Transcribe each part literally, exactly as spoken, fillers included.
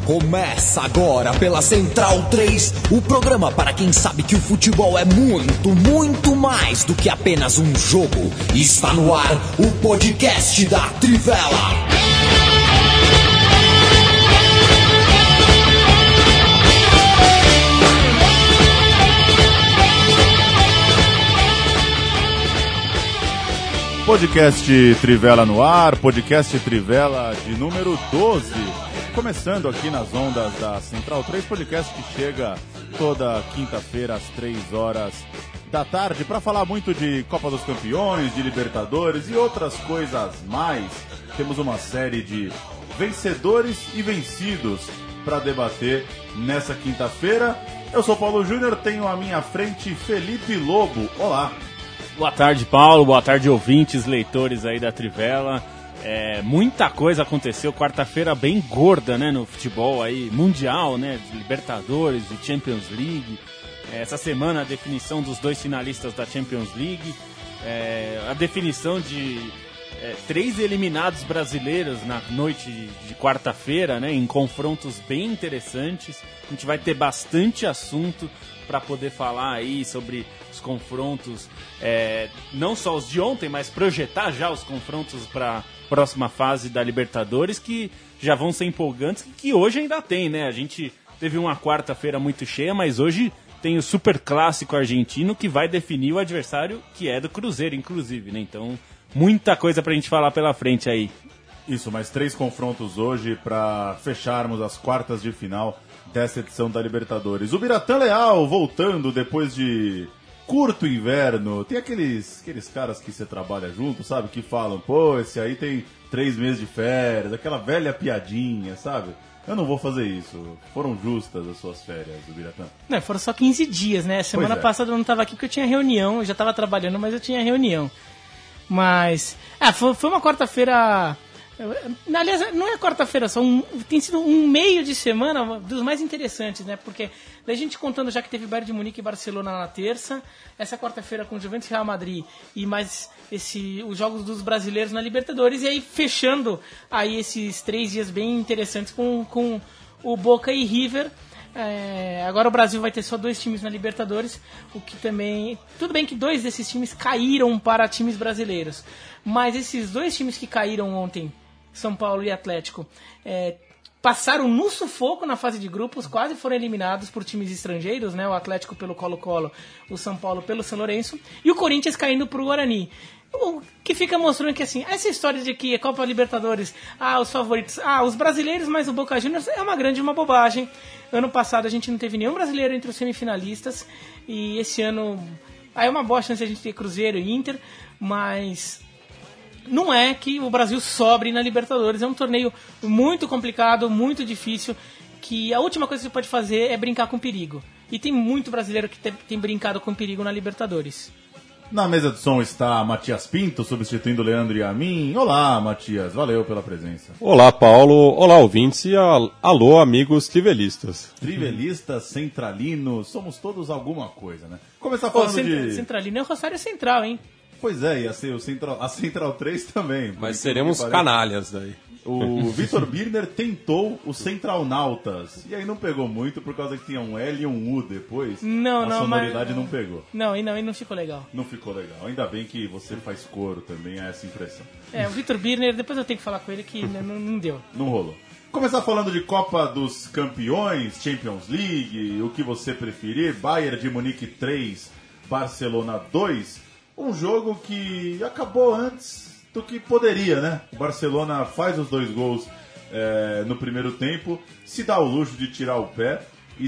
Começa agora pela Central três, o programa para quem sabe que o futebol é muito, muito mais do que apenas um jogo. Está no ar o podcast da Trivela. Podcast Trivela no ar, podcast Trivela de número doze, começando aqui nas ondas da Central três, podcast que chega toda quinta-feira às três horas da tarde para falar muito de Copa dos Campeões, de Libertadores e outras coisas mais. Temos uma série de vencedores e vencidos para debater nessa quinta-feira. Eu sou Paulo Júnior, tenho à minha frente Felipe Lobo. Olá! Boa tarde, Paulo. Boa tarde, ouvintes, leitores aí da Trivela. É, muita coisa aconteceu. Quarta-feira bem gorda, né, no futebol aí mundial, né, de Libertadores, de Champions League. É, essa semana a definição dos dois finalistas da Champions League. É, a definição de é, três eliminados brasileiros na noite de, de quarta-feira, né, em confrontos bem interessantes. A gente vai ter bastante assunto para poder falar aí sobre os confrontos, é, não só os de ontem, mas projetar já os confrontos para a próxima fase da Libertadores, que já vão ser empolgantes, que hoje ainda tem, né? A gente teve uma quarta-feira muito cheia, mas hoje tem o Super Clássico argentino que vai definir o adversário, que é do Cruzeiro, inclusive, né? Então, muita coisa para a gente falar pela frente aí. Isso, mais três confrontos hoje para fecharmos as quartas de final dessa edição da Libertadores. O Biratã Leal voltando depois de curto inverno. Tem aqueles, aqueles caras que você trabalha junto, sabe? Que falam, pô, esse aí tem três meses de férias, aquela velha piadinha, sabe? Eu não vou fazer isso. Foram justas as suas férias, o Biratã? Não, foram só quinze dias, né? Semana é. passada eu não estava aqui porque eu tinha reunião, eu já estava trabalhando, mas eu tinha reunião. Mas, ah, foi, foi uma quarta-feira... Aliás, não é quarta-feira só, um, tem sido um meio de semana dos mais interessantes, né? Porque daí a gente contando já que teve Bayern de Munique e Barcelona na terça, essa quarta-feira com Juventus e Real Madrid e mais esse, os jogos dos brasileiros na Libertadores, e aí fechando aí esses três dias bem interessantes com, com o Boca e River. É, agora o Brasil vai ter só dois times na Libertadores, o que também... Tudo bem que dois desses times caíram para times brasileiros, mas esses dois times que caíram ontem, São Paulo e Atlético, é, passaram no sufoco na fase de grupos, quase foram eliminados por times estrangeiros, né? O Atlético pelo Colo-Colo, o São Paulo pelo São Lourenço, e o Corinthians caindo para o Guarani. O que fica mostrando que, assim, essa história de que a Copa Libertadores, ah, os favoritos, ah, os brasileiros mais o Boca Juniors, é uma grande uma bobagem. Ano passado a gente não teve nenhum brasileiro entre os semifinalistas, e esse ano, aí é uma boa chance de a gente ter Cruzeiro e Inter, mas... Não é que o Brasil sobre na Libertadores, é um torneio muito complicado, muito difícil, que a última coisa que você pode fazer é brincar com perigo. E tem muito brasileiro que tem, tem brincado com perigo na Libertadores. Na mesa de som está Matias Pinto, substituindo o Leandro e a mim. Olá, Matias, valeu pela presença. Olá, Paulo. Olá, ouvintes e alô, amigos trivelistas. Trivelistas, centralinos, somos todos alguma coisa, né? Começar falando Pô, centra, de... Centralino é o Rosário Central, hein? Pois é, ia ser o Central, a Central três também. Mas seremos canalhas daí. O Vitor Birner tentou o Central Nautas. E aí não pegou muito por causa que tinha um L e um U depois. Não, a não, sonoridade mas... não pegou. Não, e não, e não ficou legal. Não ficou legal. Ainda bem que você faz coro também, é essa impressão. É, o Vitor Birner, depois eu tenho que falar com ele que não, não deu. Não rolou. Começar falando de Copa dos Campeões, Champions League, o que você preferir. Bayern de Munique três, Barcelona dois. Um jogo que acabou antes do que poderia, né? O Barcelona faz os dois gols é, no primeiro tempo, se dá o luxo de tirar o pé e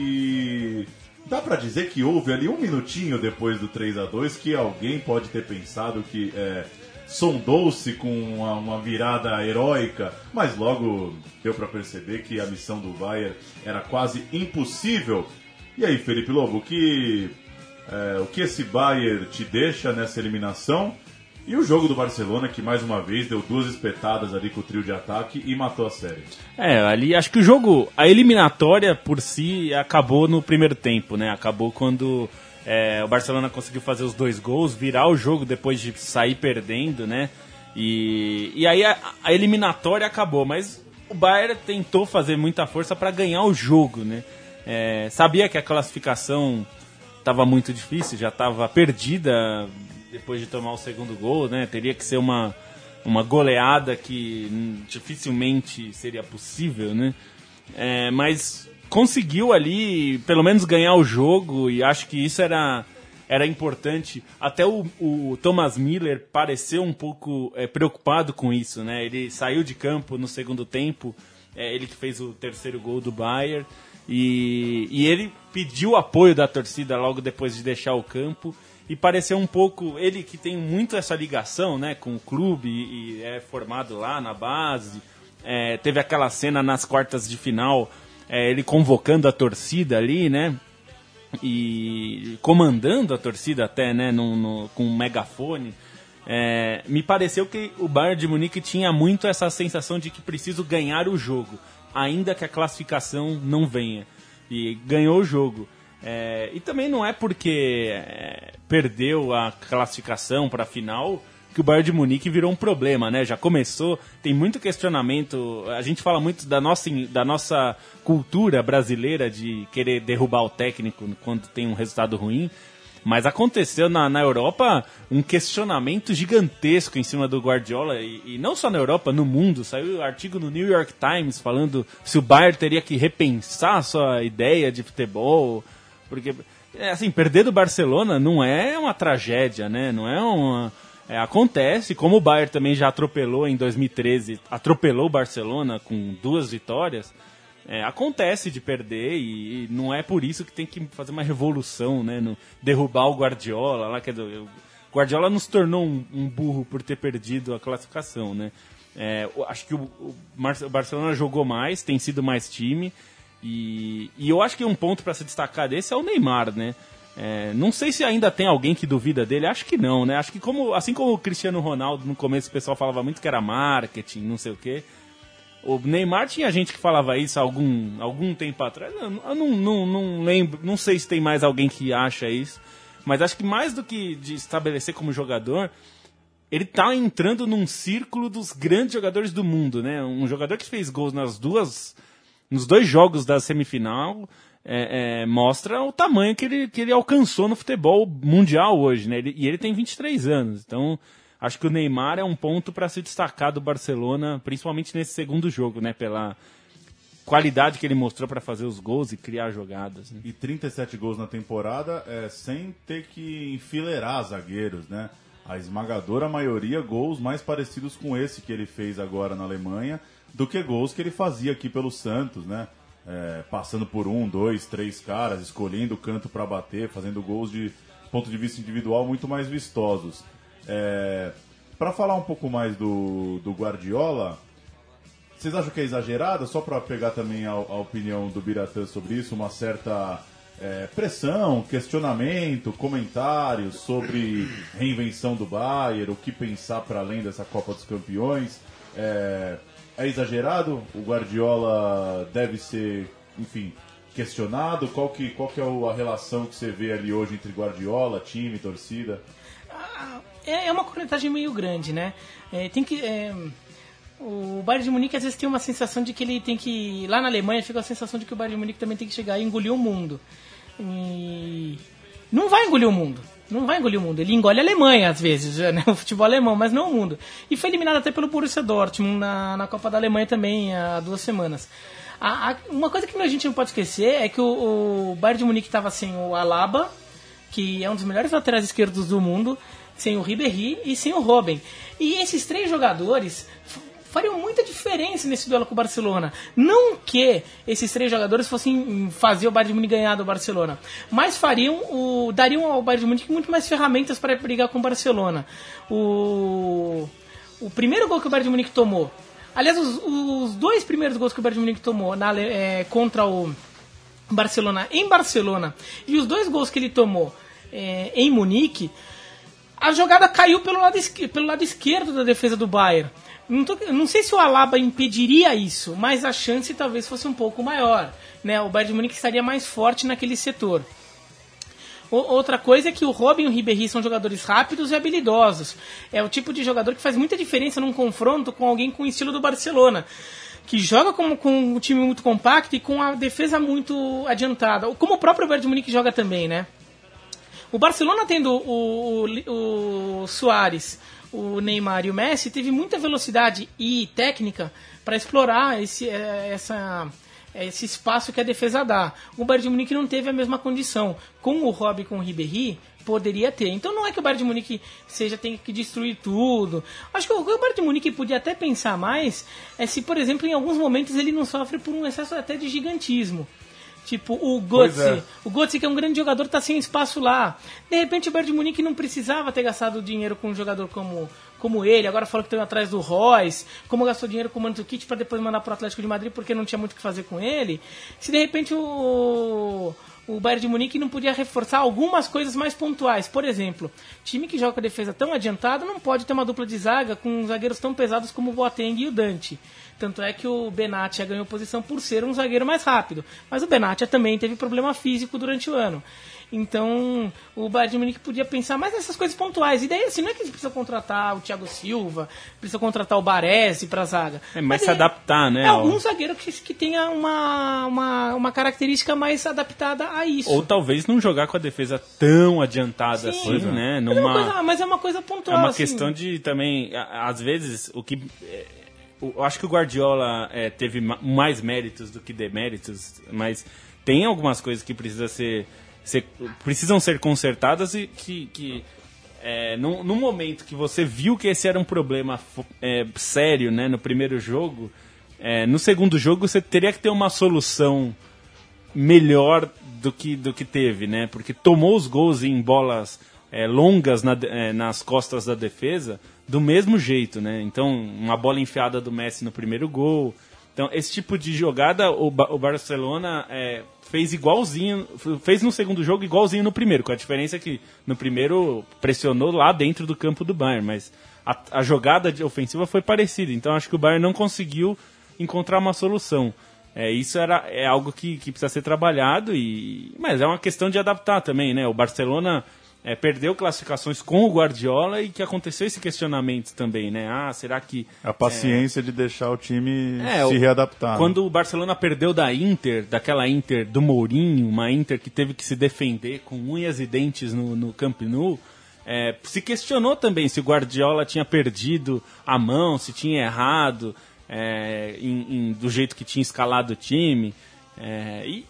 se... Dá pra dizer que houve ali um minutinho depois do três a dois que alguém pode ter pensado que é, sondou-se com uma, uma virada heróica, mas logo deu pra perceber que a missão do Bayern era quase impossível. E aí, Felipe Lobo, o que... É, o que esse Bayern te deixa nessa eliminação e o jogo do Barcelona que mais uma vez deu duas espetadas ali com o trio de ataque e matou a série. É, ali acho que o jogo, a eliminatória por si acabou no primeiro tempo, né? Acabou quando é, o Barcelona conseguiu fazer os dois gols, virar o jogo depois de sair perdendo, né? E, e aí a, a eliminatória acabou, mas o Bayern tentou fazer muita força para ganhar o jogo, né? É, sabia que a classificação estava muito difícil, já estava perdida depois de tomar o segundo gol, né? Teria que ser uma, uma goleada que dificilmente seria possível, né? É, mas conseguiu ali pelo menos ganhar o jogo, e acho que isso era, era importante. Até o, o Thomas Müller pareceu um pouco é, preocupado com isso, né? Ele saiu de campo no segundo tempo, é, ele que fez o terceiro gol do Bayern, e, e ele pediu o apoio da torcida logo depois de deixar o campo, e pareceu um pouco, ele que tem muito essa ligação, né, com o clube, e, e é formado lá na base, é, teve aquela cena nas quartas de final, é, ele convocando a torcida ali, né, e comandando a torcida até, né, no, no, com um megafone. É, me pareceu que o Bayern de Munique tinha muito essa sensação de que preciso ganhar o jogo, ainda que a classificação não venha, e ganhou o jogo. É, e também não é porque é, perdeu a classificação para a final que o Bayern de Munique virou um problema, né? Já começou, tem muito questionamento, a gente fala muito da nossa, da nossa cultura brasileira de querer derrubar o técnico quando tem um resultado ruim, mas aconteceu na, na Europa um questionamento gigantesco em cima do Guardiola, e, e não só na Europa, no mundo. Saiu um artigo no New York Times falando se o Bayern teria que repensar a sua ideia de futebol, porque, assim, perder do Barcelona não é uma tragédia, né? Não é uma... É, acontece, como o Bayern também já atropelou em dois mil e treze, atropelou o Barcelona com duas vitórias, é, acontece de perder, e, e não é por isso que tem que fazer uma revolução, né? No, derrubar o Guardiola. Lá, quer dizer, o Guardiola nos tornou um, um burro por ter perdido a classificação, né? É, acho que o, o, o Barcelona jogou mais, tem sido mais time. E, e eu acho que um ponto para se destacar desse é o Neymar, né? É, não sei se ainda tem alguém que duvida dele, acho que não, né? Acho que como, assim como o Cristiano Ronaldo, no começo o pessoal falava muito que era marketing, não sei o quê. O Neymar tinha gente que falava isso há algum, algum tempo atrás. Eu não, não, não lembro, não sei se tem mais alguém que acha isso. Mas acho que mais do que de estabelecer como jogador, ele tá entrando num círculo dos grandes jogadores do mundo, né? Um jogador que fez gols nas duas... nos dois jogos da semifinal, é, é, mostra o tamanho que ele, que ele alcançou no futebol mundial hoje, né? Ele, e ele tem vinte e três anos, então acho que o Neymar é um ponto para se destacar do Barcelona, principalmente nesse segundo jogo, né? Pela qualidade que ele mostrou para fazer os gols e criar jogadas, né? E trinta e sete gols na temporada, é, sem ter que enfileirar zagueiros, né? A esmagadora maioria, gols mais parecidos com esse que ele fez agora na Alemanha, do que gols que ele fazia aqui pelo Santos, né? É, passando por um, dois, três caras, escolhendo o canto para bater, fazendo gols de ponto de vista individual muito mais vistosos. É, para falar um pouco mais do, do Guardiola, vocês acham que é exagerado? Só para pegar também a, a opinião do Biratã sobre isso, uma certa é, pressão, questionamento, comentários sobre reinvenção do Bayern, o que pensar para além dessa Copa dos Campeões. É, É exagerado? O Guardiola deve ser, enfim, questionado? Qual que, qual que é a relação que você vê ali hoje entre Guardiola, time, torcida? É uma cornetagem meio grande, né? É, tem que... É... O Bayern de Munique às vezes tem uma sensação de que ele tem que... Lá na Alemanha fica a sensação de que o Bayern de Munique também tem que chegar e engolir o mundo. E... Não vai engolir o mundo. Não vai engolir o mundo. Ele engole a Alemanha, às vezes, né? O futebol alemão, mas não o mundo. E foi eliminado até pelo Borussia Dortmund na, na Copa da Alemanha também, há duas semanas. A, a, uma coisa que a gente não pode esquecer é que o, o Bayern de Munique estava sem o Alaba, que é um dos melhores laterais esquerdos do mundo, sem o Ribéry e sem o Robben. E esses três jogadores fariam muita diferença nesse duelo com o Barcelona. Não que esses três jogadores fossem fazer o Bayern de Munique ganhar do Barcelona, mas fariam o, dariam ao Bayern de Munique muito mais ferramentas para brigar com o Barcelona. O, o primeiro gol que o Bayern de Munique tomou, aliás, os, os dois primeiros gols que o Bayern de Munique tomou na, é, contra o Barcelona em Barcelona, e os dois gols que ele tomou é, em Munique, a jogada caiu pelo lado, pelo lado esquerdo da defesa do Bayern. Não, tô, não sei se o Alaba impediria isso, mas a chance talvez fosse um pouco maior, né? O Bayern de Munique estaria mais forte naquele setor. O, outra coisa é que o Robben e o Ribéry são jogadores rápidos e habilidosos. É o tipo de jogador que faz muita diferença num confronto com alguém com o estilo do Barcelona. que joga com, com um time muito compacto e com a defesa muito adiantada, como o próprio Bayern de Munique joga também, né? O Barcelona tendo o, o, o Suárez, o Neymar e o Messi, teve muita velocidade e técnica para explorar esse, essa, esse espaço que a defesa dá. O Bayern de Munique não teve a mesma condição. Com o Robben e com o Ribéry, poderia ter. Então não é que o Bayern de Munique seja, tem que destruir tudo. Acho que o Bayern de Munique podia até pensar mais é se, por exemplo, em alguns momentos ele não sofre por um excesso até de gigantismo. Tipo, o Götze, é. o Götze, que é um grande jogador, tá sem espaço lá. De repente o Bayern de Munique não precisava ter gastado dinheiro com um jogador como, como ele. Agora falou que estão atrás do Royce, como gastou dinheiro com o Mandzukic para depois mandar pro Atlético de Madrid porque não tinha muito o que fazer com ele. Se de repente o... o Bayern de Munique não podia reforçar algumas coisas mais pontuais. Por exemplo, time que joga com a defesa tão adiantada não pode ter uma dupla de zaga com zagueiros tão pesados como o Boateng e o Dante. Tanto é que o Benatia ganhou posição por ser um zagueiro mais rápido. Mas o Benatia também teve problema físico durante o ano. Então, o Bayern de Munique podia pensar mais nessas coisas pontuais. E daí, assim, não é que eles precisam contratar o Thiago Silva, precisa contratar o Baresi pra zaga. É, mas se adaptar, né? É algum zagueiro que, que tenha uma, uma, uma característica mais adaptada a isso. Ou talvez não jogar com a defesa tão adiantada Sim, assim, né? Mas, Numa... é coisa, mas é uma coisa pontual. É uma assim. questão de também, às vezes, o que... Eu acho que o Guardiola é, teve mais méritos do que deméritos, mas tem algumas coisas que precisa ser, ser, precisam ser consertadas e que, que é, no, no momento que você viu que esse era um problema é, sério, né, no primeiro jogo, é, no segundo jogo você teria que ter uma solução melhor do que, do que teve, né, porque tomou os gols em bolas é, longas na, é, nas costas da defesa do mesmo jeito, né? Então, uma bola enfiada do Messi no primeiro gol. Então, esse tipo de jogada, o, ba- o Barcelona é, fez igualzinho, fez no segundo jogo igualzinho no primeiro, com a diferença que no primeiro pressionou lá dentro do campo do Bayern, mas a, a jogada de ofensiva foi parecida. Então, acho que o Bayern não conseguiu encontrar uma solução. É, isso era, é algo que, que precisa ser trabalhado, e, mas é uma questão de adaptar também, né? O Barcelona... É, perdeu classificações com o Guardiola e que aconteceu esse questionamento também, né? Ah, será que... A paciência é... de deixar o time é, se o... readaptar. Quando né? o Barcelona perdeu da Inter, daquela Inter do Mourinho, uma Inter que teve que se defender com unhas e dentes no, no Camp Nou, é, se questionou também se o Guardiola tinha perdido a mão, se tinha errado é, em, em, do jeito que tinha escalado o time. É, e,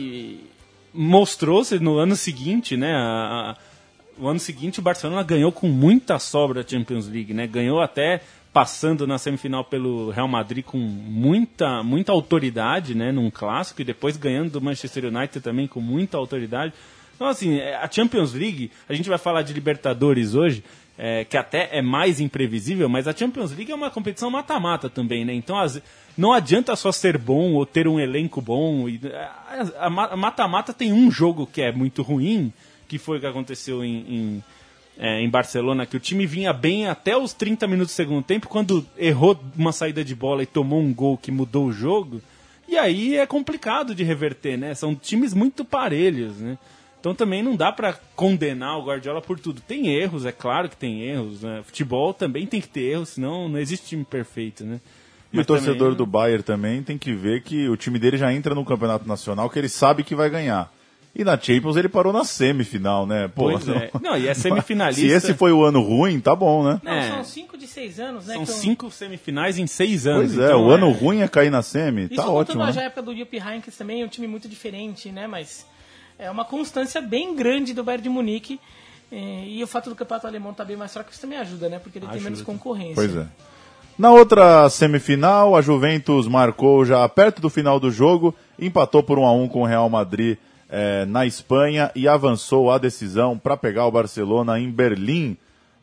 e mostrou-se no ano seguinte, né? A, a, O ano seguinte o Barcelona ganhou com muita sobra a Champions League, né? Ganhou até passando na semifinal pelo Real Madrid com muita, muita autoridade, né? Num clássico, e depois ganhando do Manchester United também com muita autoridade. Então, assim, a Champions League, a gente vai falar de Libertadores hoje, é, que até é mais imprevisível, mas a Champions League é uma competição mata-mata também, né? Então, as, não adianta só ser bom ou ter um elenco bom. E, a, a mata-mata tem um jogo que é muito ruim, que foi o que aconteceu em, em, é, em Barcelona, que o time vinha bem até os trinta minutos do segundo tempo, quando errou uma saída de bola e tomou um gol que mudou o jogo, e aí é complicado de reverter, né? São times muito parelhos, né? Então também não dá para condenar o Guardiola por tudo. Tem erros, é claro que tem erros, né? Futebol também tem que ter erros, senão não existe time perfeito, né? E Mas o torcedor também... do Bayern também tem que ver que o time dele já entra no Campeonato Nacional, que ele sabe que vai ganhar. E na Champions ele parou na semifinal, né? Pô, pois não... é. Não, e é semifinalista. Se esse foi o ano ruim, tá bom, né? Não, É. são cinco de seis anos, né? São que eu- cinco semifinais em seis anos. Pois é, então o ano ruim é cair na semi, Isso tá voltando ótimo, à né? já época do Jupp Heynckes também, é um time muito diferente, né? Mas é uma constância bem grande do Bayern de Munique. eh, E o fato do campeonato alemão estar bem mais fraco, isso também ajuda, né? Porque ele tem Ajuda. menos concorrência. Pois é. Na outra semifinal, a Juventus marcou já perto do final do jogo, empatou por um a um com o Real Madrid eh, na Espanha e avançou à decisão para pegar o Barcelona em Berlim.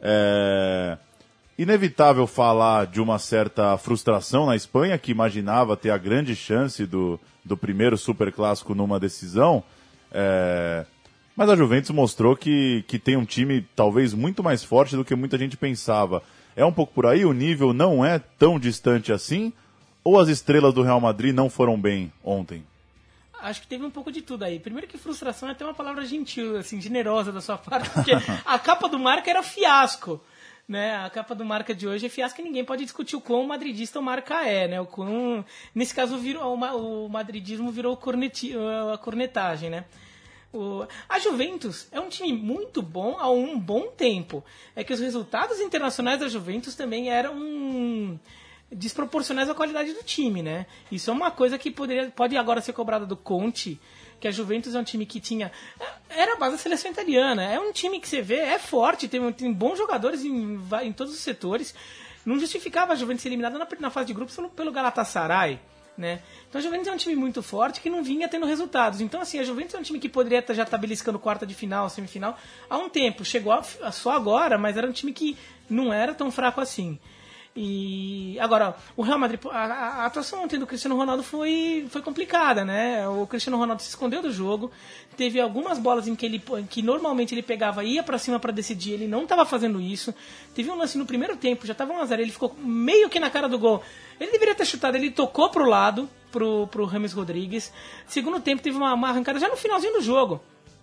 É inevitável falar de uma certa frustração na Espanha, que imaginava ter a grande chance do, do primeiro superclássico numa decisão. É... Mas a Juventus mostrou que, que tem um time talvez muito mais forte do que muita gente pensava. É um pouco por aí, o nível não é tão distante assim, ou as estrelas do Real Madrid não foram bem ontem? Acho que teve um pouco de tudo aí. Primeiro que frustração é até uma palavra gentil, assim, generosa da sua parte, porque a capa do Marca era fiasco. né? A capa do Marca de hoje é fiasco e ninguém pode discutir o quão madridista o Marca é, né? O quão, nesse caso, virou, o madridismo virou corneti, a cornetagem, né? O, a Juventus é um time muito bom há um bom tempo. É que os resultados internacionais da Juventus também eram desproporcionais à qualidade do time, né? Isso é uma coisa que poderia, pode agora ser cobrada do Conte, que a Juventus é um time que tinha... Era a base da seleção italiana. É um time que você vê, é forte, tem, tem bons jogadores em, em todos os setores. Não justificava a Juventus ser eliminada na, na fase de grupos pelo, pelo Galatasaray, né? Então a Juventus é um time muito forte que não vinha tendo resultados. Então, assim, a Juventus é um time que poderia estar já estar beliscando quarta de final, semifinal, há um tempo. Chegou a, só agora, mas era um time que não era tão fraco assim. E agora, o Real Madrid, a, a atuação ontem do Cristiano Ronaldo foi, foi complicada, né? O Cristiano Ronaldo se escondeu do jogo, teve algumas bolas em que ele que normalmente ele pegava e ia pra cima pra decidir, ele não estava fazendo isso. Teve um lance no primeiro tempo, já estava um a zero, ele ficou meio que na cara do gol. Ele deveria ter chutado, ele tocou pro lado, pro, pro James Rodrigues. Segundo tempo teve uma, uma arrancada já no finalzinho do jogo.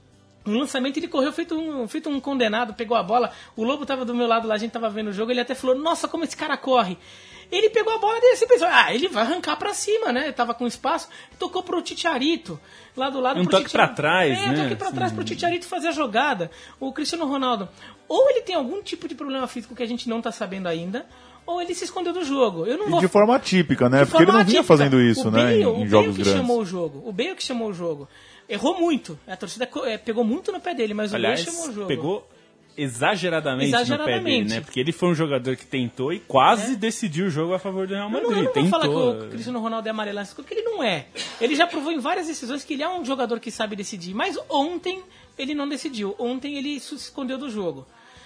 No lançamento ele correu feito um, feito um condenado, pegou a bola, o Lobo tava do meu lado lá, a gente tava vendo o jogo, ele até falou, nossa, como esse cara corre. Ele pegou a bola e você pensou, ah, ele vai arrancar pra cima, né? Ele tava com espaço, tocou pro Titiarito, lá do lado um pro toque Titiarito. pra trás, é, né? um toque pra trás pro Titiarito fazer a jogada. O Cristiano Ronaldo, ou ele tem algum tipo de problema físico que a gente não tá sabendo ainda, ou ele se escondeu do jogo. Eu não vou... E de forma atípica, né? De Porque ele não atípica. vinha fazendo isso, o né? Bale, Em, o em jogos Bale que grandes. chamou o jogo. O Bale que chamou o jogo. Errou muito. A torcida é, pegou muito no pé dele, mas Aliás, o Bale chamou o jogo. pegou exageradamente, Exageradamente. no pé dele, né? Porque ele foi um jogador que tentou e quase É. decidiu o jogo a favor do Real Eu Madrid. não, eu não vou tentou. falar que o Cristiano Ronaldo é amarelo, porque ele não é. Ele já provou em várias decisões que ele é um jogador que sabe decidir. Mas ontem ele não decidiu. Ontem ele se escondeu do jogo.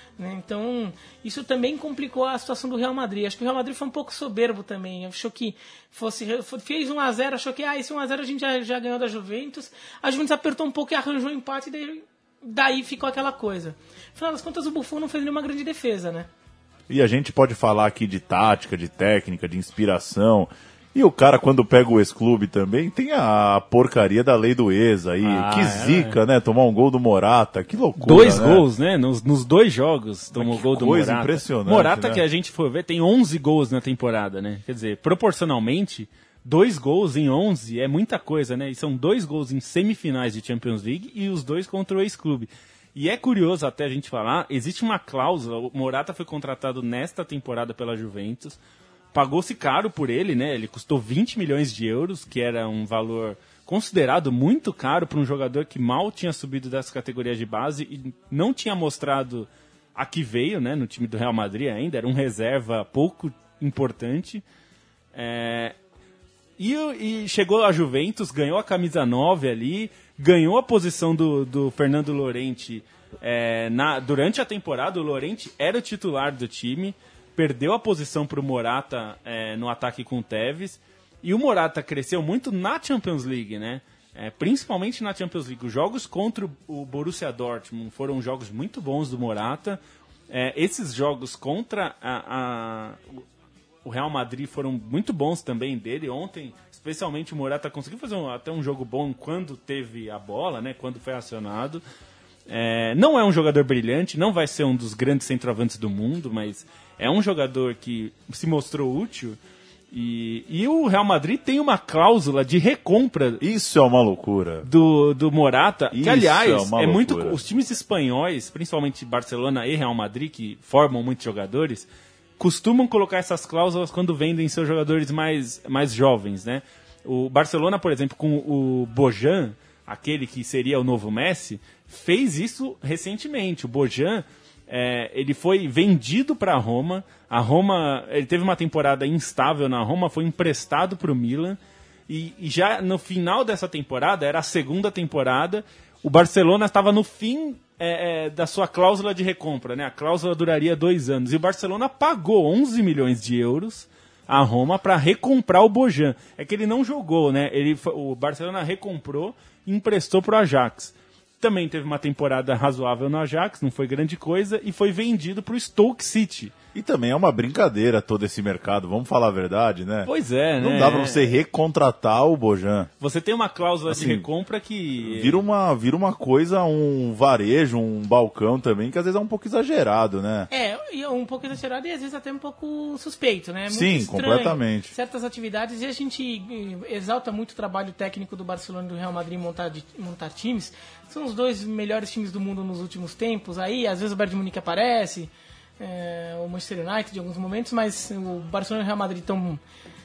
Então, isso também complicou a situação do Real Madrid. Acho que o Real Madrid foi um pouco soberbo também. Achou que fosse. Fez um a zero, achou que ah, esse um a zero a gente já, já ganhou da Juventus. A Juventus apertou um pouco e arranjou um empate, e daí, daí ficou aquela coisa. Afinal das contas, o Buffon não fez nenhuma grande defesa, né? E a gente pode falar aqui de tática, de técnica, de inspiração. E o cara, quando pega o ex-clube também, tem a porcaria da lei do ex aí. Ah, que é, zica, é. né? Tomar um gol do Morata, que loucura, Dois né? gols, né? Nos, nos dois jogos tomou que gol do coisa Morata. impressionante, Morata, né? que a gente for ver, tem onze gols na temporada, né? Quer dizer, proporcionalmente, dois gols em onze é muita coisa, né? E são dois gols em semifinais de Champions League e os dois contra o ex-clube. E é curioso até a gente falar, existe uma cláusula, o Morata foi contratado nesta temporada pela Juventus, pagou-se caro por ele, né? Ele custou vinte milhões de euros, que era um valor considerado muito caro para um jogador que mal tinha subido das categorias de base e não tinha mostrado a que veio, né? No time do Real Madrid ainda, era um reserva pouco importante. É... E, e chegou a Juventus, ganhou a camisa nove ali, ganhou a posição do, do Fernando Llorente é, na, durante a temporada. O Llorente era o titular do time, perdeu a posição para o Morata é, no ataque com o Tevez, e o Morata cresceu muito na Champions League, né? É, principalmente na Champions League. Os jogos contra o Borussia Dortmund foram jogos muito bons do Morata. É, esses jogos contra a, a, o Real Madrid foram muito bons também dele. Ontem, especialmente, o Morata conseguiu fazer um, até um jogo bom quando teve a bola, né? Quando foi acionado. É, não é um jogador brilhante, não vai ser um dos grandes centroavantes do mundo, mas é um jogador que se mostrou útil. E, e o Real Madrid tem uma cláusula de recompra. Isso é uma loucura. Do, do Morata. Isso que, aliás, é uma é muito. loucura. Os times espanhóis, principalmente Barcelona e Real Madrid, que formam muitos jogadores, costumam colocar essas cláusulas quando vendem seus jogadores mais, mais jovens, né? O Barcelona, por exemplo, com o Bojan, aquele que seria o novo Messi, fez isso recentemente. O Bojan, é, ele foi vendido para a Roma. A Roma, ele teve uma temporada instável na Roma, foi emprestado para o Milan. E, e já no final dessa temporada, era a segunda temporada, o Barcelona estava no fim é, é, da sua cláusula de recompra, né? A cláusula duraria dois anos. E o Barcelona pagou onze milhões de euros a Roma para recomprar o Bojan. É que ele não jogou, né? Ele, o Barcelona recomprou e emprestou para o Ajax. Também teve uma temporada razoável no Ajax, não foi grande coisa, e foi vendido para o Stoke City, E também é uma brincadeira todo esse mercado, vamos falar a verdade, né? Pois é, Não né? dá pra você recontratar o Bojan. Você tem uma cláusula Assim, de recompra que... Vira uma, vira uma coisa, um varejo, um balcão também, que às vezes é um pouco exagerado, né? É, e um pouco exagerado e às vezes até um pouco suspeito, né? Muito Sim, estranho. completamente. Certas atividades, e a gente exalta muito o trabalho técnico do Barcelona e do Real Madrid em montar, montar times. São os dois melhores times do mundo nos últimos tempos. Aí, às vezes o Bayern de Munique aparece, é, o Manchester United em alguns momentos, mas o Barcelona e o Real Madrid estão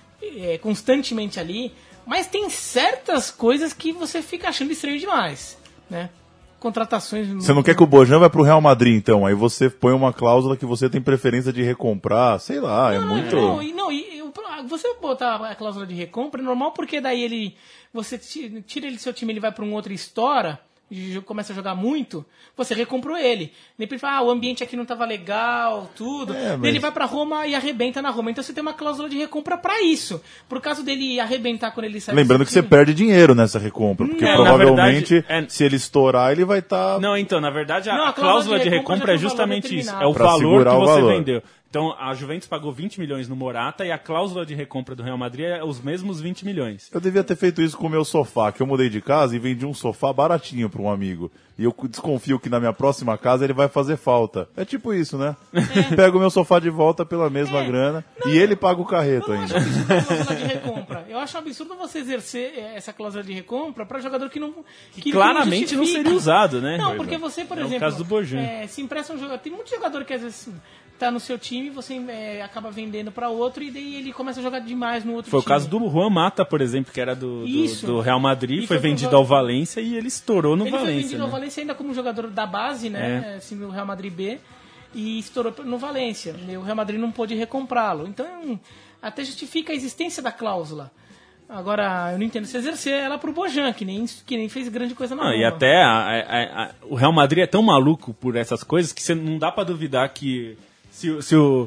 é, constantemente ali. Mas tem certas coisas que você fica achando estranho demais, né? Contratações... Você não quer que o Bojan vá pro Real Madrid, então? Aí você põe uma cláusula que você tem preferência de recomprar, sei lá, não, é não, muito... Não, e, não, e, você botar a cláusula de recompra é normal, porque daí ele... Você tira ele do seu time, ele vai para um outro e estoura, e começa a jogar muito, você recomprou ele. Depois fala, ah, o ambiente aqui não estava legal, tudo. É, mas... Ele vai pra Roma e arrebenta na Roma. Então você tem uma cláusula de recompra pra isso. Por caso dele arrebentar quando ele sai Lembrando que você perde dinheiro nessa recompra, porque é, provavelmente, verdade, é... se ele estourar, ele vai estar... Tá... Não, então, na verdade, a, não, a, a cláusula de recompra, de recompra é justamente isso. É o pra valor que você valor. vendeu. Então, a Juventus pagou vinte milhões no Morata e a cláusula de recompra do Real Madrid é os mesmos vinte milhões. Eu devia ter feito isso com o meu sofá, que eu mudei de casa e vendi um sofá baratinho para um amigo. E eu desconfio que na minha próxima casa ele vai fazer falta. É tipo isso, né? É. Pego o meu sofá de volta pela mesma é. grana não, e ele paga o carreto eu ainda. Acho absurdo a cláusula de recompra. Eu acho absurdo você exercer essa cláusula de recompra para jogador que não... Que, que claramente não, não seria usado, né? Não, porque você, por é exemplo... o caso do Bojan. É, se empresta um jogador... Tem muito jogador que às vezes... tá no seu time, você é, acaba vendendo para outro e daí ele começa a jogar demais no outro foi time. Foi o caso do Juan Mata, por exemplo, que era do, do, do Real Madrid, foi, foi vendido ao Valência e ele estourou no ele Valência. Ele foi vendido né? ao Valência ainda como jogador da base, né, é. assim, do Real Madrid B, e estourou no Valência. O Real Madrid não pôde recomprá-lo. Então, até justifica a existência da cláusula. Agora, eu não entendo se exercer ela pro Bojan, que nem, que nem fez grande coisa na Roma. E até a, a, a, o Real Madrid é tão maluco por essas coisas que você não dá para duvidar que Se, se o,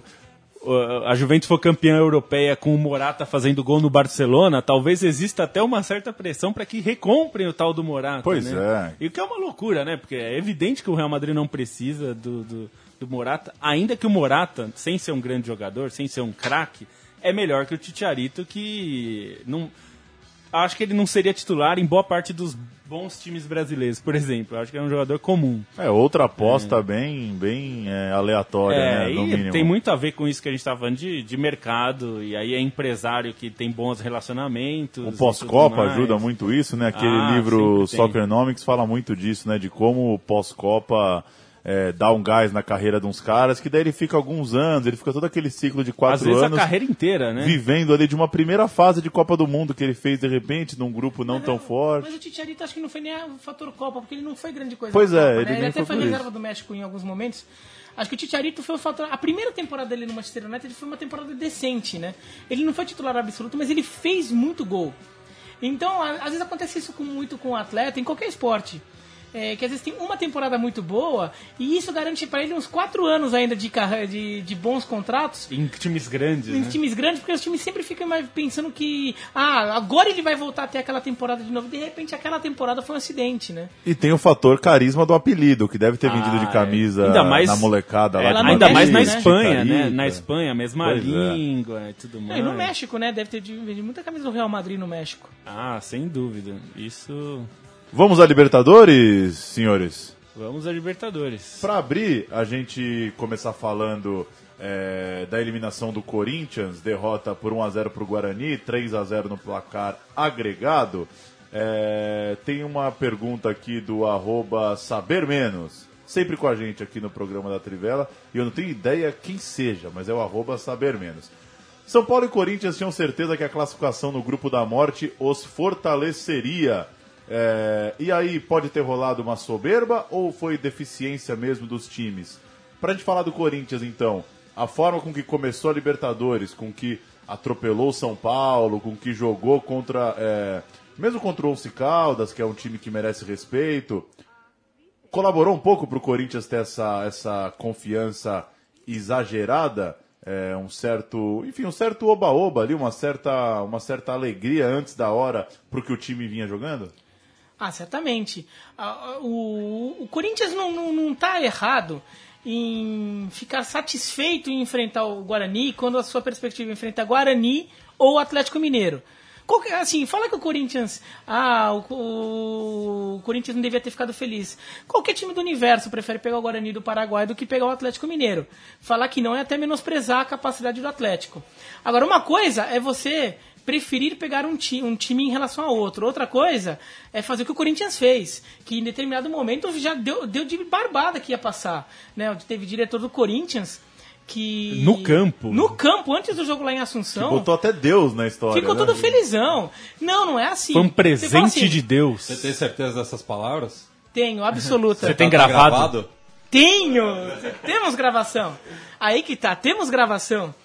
a Juventus for campeã europeia com o Morata fazendo gol no Barcelona, talvez exista até uma certa pressão para que recomprem o tal do Morata. Pois né? é. E o que é uma loucura, né? Porque é evidente que o Real Madrid não precisa do, do, do Morata, ainda que o Morata, sem ser um grande jogador, sem ser um craque, é melhor que o Chicharito, que não... acho que ele não seria titular em boa parte dos bons times brasileiros, por exemplo. Acho que é um jogador comum. É, outra aposta é. bem, bem é, aleatória, é, né, no e mínimo. Tem muito a ver com isso que a gente está falando de, de mercado, e aí é empresário que tem bons relacionamentos. O pós-Copa ajuda muito isso, né? Aquele ah, livro Soccernomics fala muito disso, né? De como o pós-Copa... É, dá um gás na carreira de uns caras, que daí ele fica alguns anos, ele fica todo aquele ciclo de quatro Às vezes anos. a carreira inteira, né? Vivendo ali de uma primeira fase de Copa do Mundo que ele fez de repente, num grupo não, não tão forte. Mas o Chicharito acho que não foi nem o fator Copa, porque ele não foi grande coisa. Pois é, Copa, ele, né? ele nem até foi, foi reserva isso. do México em alguns momentos. Acho que o Chicharito foi o fator... A primeira temporada dele no Manchester United foi uma temporada decente, né? Ele não foi titular absoluto, mas ele fez muito gol. Então, às vezes acontece isso com, muito com o atleta, em qualquer esporte. É, que às vezes tem uma temporada muito boa e isso garante para ele uns quatro anos ainda de, de, de bons contratos. Em times grandes, Em né? times grandes, porque os times sempre ficam mais pensando que ah, agora ele vai voltar a ter aquela temporada de novo. De repente aquela temporada foi um acidente, né? E tem o fator carisma do apelido, que deve ter ah, vendido de camisa ainda mais, na molecada lá. É, de ainda Madrid, mais na né? Espanha, né? Na Espanha, a mesma pois língua é. e tudo Não, mais. e no México, né? Deve ter vendido muita camisa do Real Madrid no México. Ah, sem dúvida. Isso... Vamos à Libertadores, senhores? Vamos à Libertadores. Para abrir, a gente começar falando é, da eliminação do Corinthians, derrota por um a zero para o Guarani, três a zero no placar agregado. É, tem uma pergunta aqui do arroba Saber Menos, sempre com a gente aqui no programa da Trivela, e eu não tenho ideia quem seja, mas é o arroba Saber Menos. São Paulo e Corinthians tinham certeza que a classificação no grupo da morte os fortaleceria. É, e aí, pode ter rolado uma soberba ou foi deficiência mesmo dos times? Pra gente falar do Corinthians, então, a forma com que começou a Libertadores, com que atropelou o São Paulo, com que jogou contra... É, mesmo contra o Once Caldas, que é um time que merece respeito, colaborou um pouco pro Corinthians ter essa, essa confiança exagerada, é, um certo, enfim, um certo oba-oba ali, uma certa, uma certa alegria antes da hora pro que o time vinha jogando? Ah, certamente. O, o Corinthians não, não, não tá errado em ficar satisfeito em enfrentar o Guarani quando a sua perspectiva é enfrentar Guarani ou Atlético Mineiro. Qualquer, assim, fala que o Corinthians, ah, o, o Corinthians não devia ter ficado feliz. Qualquer time do universo prefere pegar o Guarani do Paraguai do que pegar o Atlético Mineiro. Falar que não é até menosprezar a capacidade do Atlético. Agora, uma coisa é você preferir pegar um, ti, um time em relação a outro. Outra coisa é fazer o que o Corinthians fez, que em determinado momento já deu, deu de barbada que ia passar. Né? Teve diretor do Corinthians que... No campo. No campo, antes do jogo lá em Assunção. Que botou até Deus na história. Ficou né? todo felizão. Não, não é assim. Foi um presente assim, de Deus. Você tem certeza dessas palavras? Tenho, absoluta. Você tem Tá gravado? gravado? Tenho! Temos gravação. Aí que tá, temos gravação.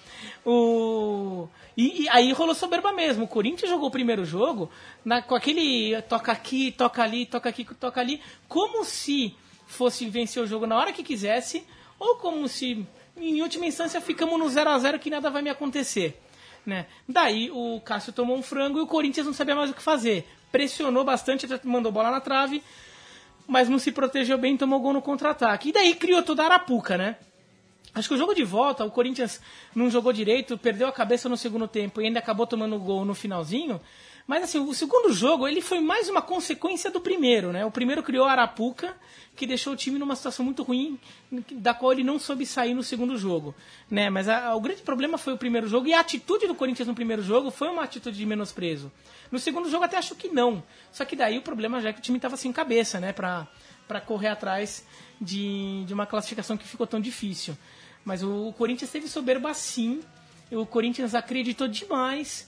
O... E, e aí rolou soberba mesmo. O Corinthians jogou o primeiro jogo na, com aquele toca aqui, toca ali, toca aqui, toca ali, como se fosse vencer o jogo na hora que quisesse, ou como se, em última instância, ficamos no zero a zero que nada vai me acontecer. Né? Daí o Cássio tomou um frango e o Corinthians não sabia mais o que fazer. Pressionou bastante, mandou bola na trave, mas não se protegeu bem e tomou gol no contra-ataque. E daí criou toda a arapuca, né? Acho que o jogo de volta, o Corinthians não jogou direito, perdeu a cabeça no segundo tempo e ainda acabou tomando gol no finalzinho. Mas assim, o segundo jogo ele foi mais uma consequência do primeiro, né? O primeiro criou a arapuca, que deixou o time numa situação muito ruim, da qual ele não soube sair no segundo jogo, né? Mas a, a, o grande problema foi o primeiro jogo, e a atitude do Corinthians no primeiro jogo foi uma atitude de menosprezo. No segundo jogo até acho que não. Só que daí o problema já é que o time estava sem cabeça, né? Pra, pra correr atrás de, de uma classificação que ficou tão difícil. Mas o, o Corinthians teve soberba sim. O Corinthians acreditou demais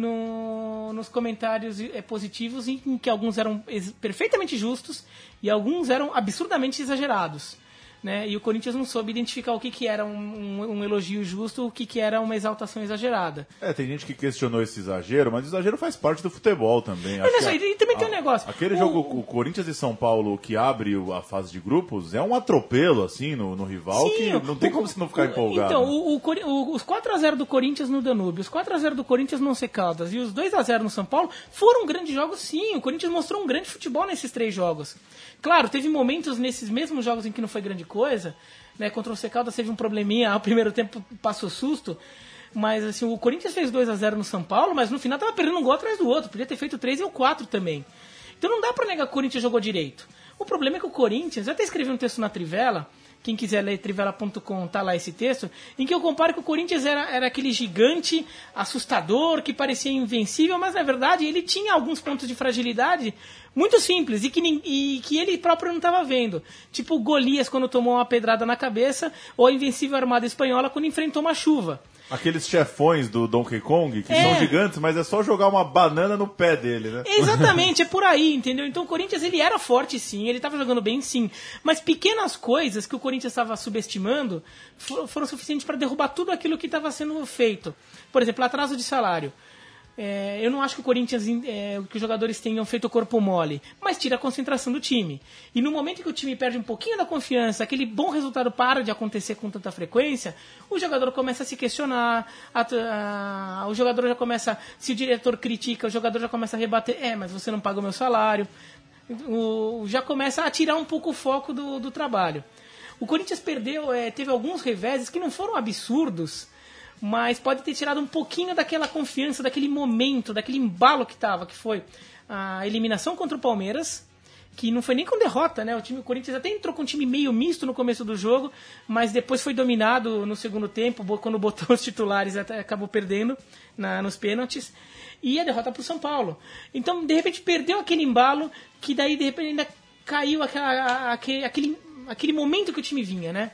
no, nos comentários é, positivos, em, em que alguns eram ex- perfeitamente justos e alguns eram absurdamente exagerados. Né? E o Corinthians não soube identificar o que, que era um, um, um elogio justo, o que, que era uma exaltação exagerada. É, tem gente que questionou esse exagero, mas o exagero faz parte do futebol também. Mas Acho isso, que e também a, tem um negócio. Aquele o, jogo, o Corinthians e São Paulo, que abre a fase de grupos, é um atropelo, assim, no, no rival, sim, que não tem o, como você não ficar o, empolgado. Então, o, o, os quatro a zero do Corinthians no Danúbio, os quatro a zero do Corinthians no Once Caldas e os dois a zero no São Paulo foram grandes jogos, sim. O Corinthians mostrou um grande futebol nesses três jogos. Claro, teve momentos nesses mesmos jogos em que não foi grande coisa. Né, contra o Once Caldas teve um probleminha, ao primeiro tempo passou susto, mas assim, o Corinthians fez dois a zero no São Paulo, mas no final tava perdendo um gol atrás do outro, podia ter feito três e o quatro também. Então não dá pra negar que o Corinthians jogou direito. O problema é que o Corinthians, eu até escrevi um texto na Trivela, quem quiser ler trivela ponto com, tá lá esse texto, em que eu comparo que o Corinthians era, era aquele gigante assustador, que parecia invencível, mas na verdade ele tinha alguns pontos de fragilidade muito simples e que, e que ele próprio não estava vendo. Tipo o Golias quando tomou uma pedrada na cabeça, ou a invencível Armada Espanhola quando enfrentou uma chuva. Aqueles chefões do Donkey Kong, que é. são gigantes, mas é só jogar uma banana no pé dele, né? Exatamente, é por aí, entendeu? Então o Corinthians, ele era forte sim, ele estava jogando bem sim, mas pequenas coisas que o Corinthians estava subestimando foram suficientes para derrubar tudo aquilo que estava sendo feito. Por exemplo, atraso de salário. É, eu não acho que o Corinthians, é, que os jogadores tenham feito corpo mole, mas tira a concentração do time. E no momento que o time perde um pouquinho da confiança, aquele bom resultado para de acontecer com tanta frequência, o jogador começa a se questionar, a, a, o jogador já começa, se o diretor critica, o jogador já começa a rebater, é, mas você não paga o meu salário, o, já começa a tirar um pouco o foco do, do trabalho. O Corinthians perdeu, é, teve alguns reveses que não foram absurdos, mas pode ter tirado um pouquinho daquela confiança, daquele momento, daquele embalo que estava, que foi a eliminação contra o Palmeiras, que não foi nem com derrota, né? O time, o Corinthians até entrou com um time meio misto no começo do jogo, mas depois foi dominado no segundo tempo, quando botou os titulares, até acabou perdendo na, nos pênaltis, e a derrota para o São Paulo. Então, de repente, perdeu aquele embalo, que daí, de repente, ainda caiu aquela, aquele, aquele, aquele momento que o time vinha, né?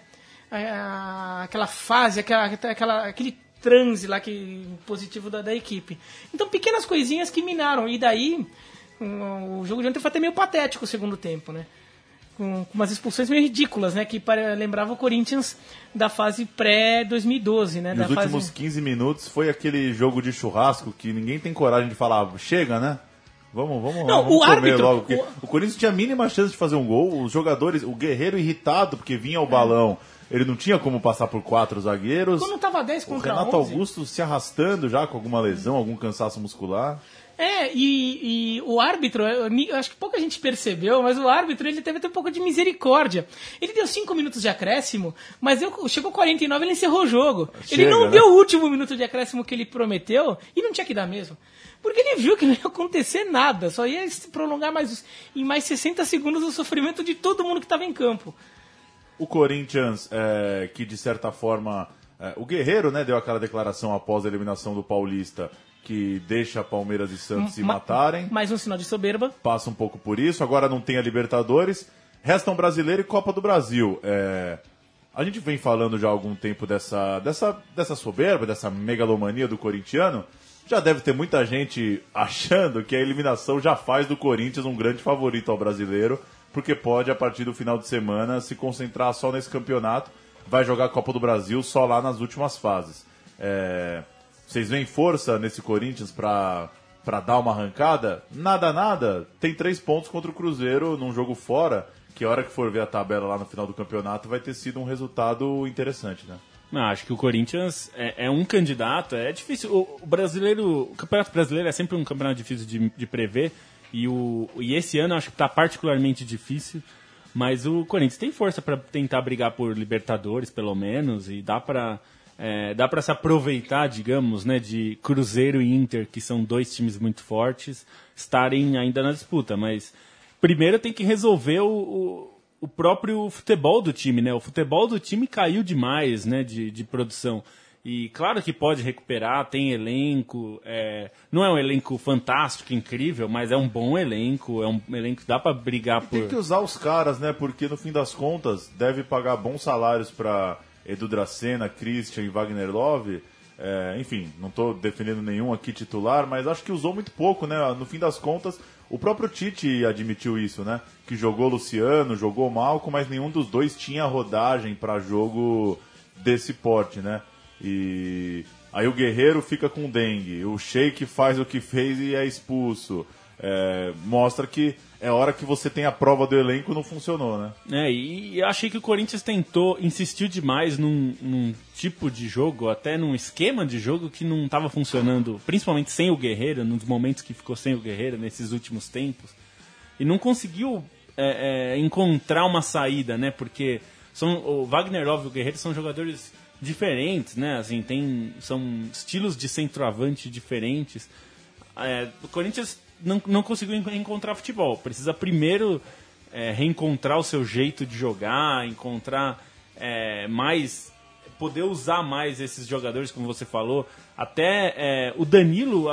Aquela fase, aquela, aquela, aquele transe lá que, positivo da, da equipe. Então, pequenas coisinhas que minaram. E daí, um, o jogo de ontem foi até meio patético o segundo tempo, né? Com, com umas expulsões meio ridículas, né? Que para, lembrava o Corinthians da fase pré-dois mil e doze, né? E da os últimos fase... quinze minutos foi aquele jogo de churrasco que ninguém tem coragem de falar, chega, né? Vamos, vamos, não, vamos o comer árbitro, logo. Porque o... o Corinthians tinha a mínima chance de fazer um gol. Os jogadores, o Guerreiro irritado porque vinha o balão. ele não tinha como passar por quatro zagueiros. Quando tava dez contra onze. O Renato onze. Augusto se arrastando já com alguma lesão, algum cansaço muscular. É, e, e o árbitro, eu, eu acho que pouca gente percebeu, mas o árbitro ele teve até um pouco de misericórdia. Ele deu cinco minutos de acréscimo, mas eu, chegou quarenta e nove e ele encerrou o jogo. Chega, ele não né? deu o último minuto de acréscimo que ele prometeu e não tinha que dar mesmo. Porque ele viu que não ia acontecer nada, só ia se prolongar mais, em mais sessenta segundos o sofrimento de todo mundo que estava em campo. O Corinthians, é, que de certa forma... É, o Guerreiro, né, deu aquela declaração após a eliminação do Paulista, que deixa Palmeiras e Santos se Ma- matarem. Mais um sinal de soberba. Passa um pouco por isso. Agora não tem a Libertadores. Restam Brasileiro e Copa do Brasil. É, a gente vem falando já há algum tempo dessa, dessa, dessa soberba, dessa megalomania do corintiano. Já deve ter muita gente achando que a eliminação já faz do Corinthians um grande favorito ao brasileiro, porque pode, a partir do final de semana, se concentrar só nesse campeonato. Vai jogar a Copa do Brasil só lá nas últimas fases. É... Vocês veem força nesse Corinthians para para dar uma arrancada? Nada, nada. Tem três pontos contra o Cruzeiro num jogo fora, que a hora que for ver a tabela lá no final do campeonato vai ter sido um resultado interessante, né? Não, acho que o Corinthians é, é um candidato, é difícil. O, o brasileiro, o Campeonato Brasileiro é sempre um campeonato difícil de, de prever, e, o, e esse ano eu acho que está particularmente difícil, mas o Corinthians tem força para tentar brigar por Libertadores, pelo menos, e dá para é, dá para se aproveitar, digamos, né, de Cruzeiro e Inter, que são dois times muito fortes, estarem ainda na disputa, mas primeiro tem que resolver o, o o próprio futebol do time, né? O futebol do time caiu demais, né, de, de produção. E claro que pode recuperar, tem elenco, é, não é um elenco fantástico, incrível, mas é um bom elenco, é um elenco que dá pra brigar e por... Tem que usar os caras, né? Porque no fim das contas deve pagar bons salários para Edu Dracena, Christian e Wagner Love. É, enfim, não estou defendendo nenhum aqui titular, mas acho que usou muito pouco, né? No fim das contas, o próprio Tite admitiu isso, né? Que jogou Luciano, jogou Malcom, mas nenhum dos dois tinha rodagem para jogo desse porte, né? E aí o Guerreiro fica com dengue, o Sheik faz o que fez e é expulso. É, mostra que é hora que você tem a prova do elenco, não funcionou, né? É, e eu achei que o Corinthians tentou, insistiu demais num, num tipo de jogo, até num esquema de jogo que não estava funcionando, principalmente sem o Guerreiro, nos momentos que ficou sem o Guerreiro nesses últimos tempos, e não conseguiu é, é, encontrar uma saída, né? Porque são, o Wagner Love e o Guerreiro são jogadores diferentes, né? Assim, tem, são estilos de centroavante diferentes. É, o Corinthians não, não conseguiu encontrar futebol. Precisa primeiro é, reencontrar o seu jeito de jogar, encontrar é, mais, poder usar mais esses jogadores, como você falou. Até é, o Danilo,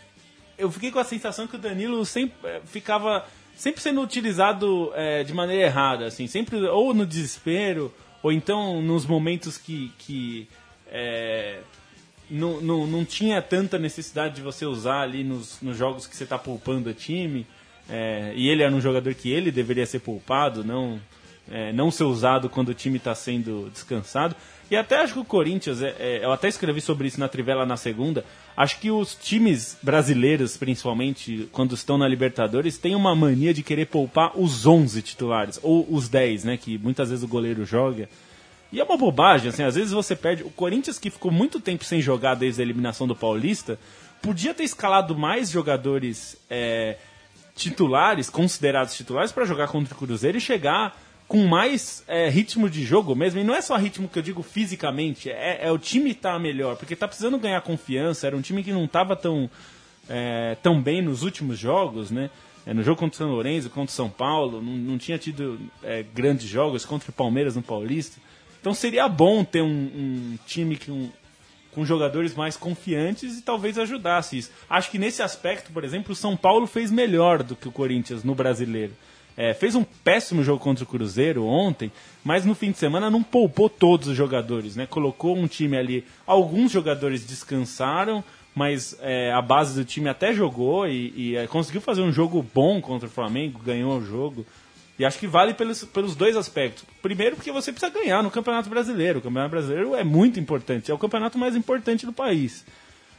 eu fiquei com a sensação que o Danilo sempre é, ficava sempre sendo utilizado é, de maneira errada, assim, sempre ou no desespero, ou então nos momentos que, que é, Não, não, não tinha tanta necessidade de você usar ali nos, nos jogos que você está poupando o time. É, e ele era um jogador que ele deveria ser poupado, não, é, não ser usado quando o time está sendo descansado. E até acho que o Corinthians, é, é, eu até escrevi sobre isso na Trivela na segunda, acho que os times brasileiros, principalmente quando estão na Libertadores, têm uma mania de querer poupar os onze titulares, ou os dez, né, que muitas vezes o goleiro joga. E é uma bobagem, assim, às vezes você perde... O Corinthians, que ficou muito tempo sem jogar desde a eliminação do Paulista, podia ter escalado mais jogadores é, titulares, considerados titulares, para jogar contra o Cruzeiro e chegar com mais é, ritmo de jogo mesmo. E não é só ritmo que eu digo fisicamente, é, é o time estar tá melhor, porque tá precisando ganhar confiança. Era um time que não estava tão, é, tão bem nos últimos jogos, né? É, no jogo contra o São Lourenço, contra o São Paulo, não, não tinha tido é, grandes jogos, contra o Palmeiras no Paulista. Então seria bom ter um, um time com, com jogadores mais confiantes e talvez ajudasse isso. Acho que nesse aspecto, por exemplo, o São Paulo fez melhor do que o Corinthians no Brasileiro. É, fez um péssimo jogo contra o Cruzeiro ontem, mas no fim de semana não poupou todos os jogadores, né? Colocou um time ali, alguns jogadores descansaram, mas é, a base do time até jogou e, e é, conseguiu fazer um jogo bom contra o Flamengo, ganhou o jogo. E acho que vale pelos, pelos dois aspectos. Primeiro, porque você precisa ganhar no Campeonato Brasileiro. O Campeonato Brasileiro é muito importante. É o campeonato mais importante do país.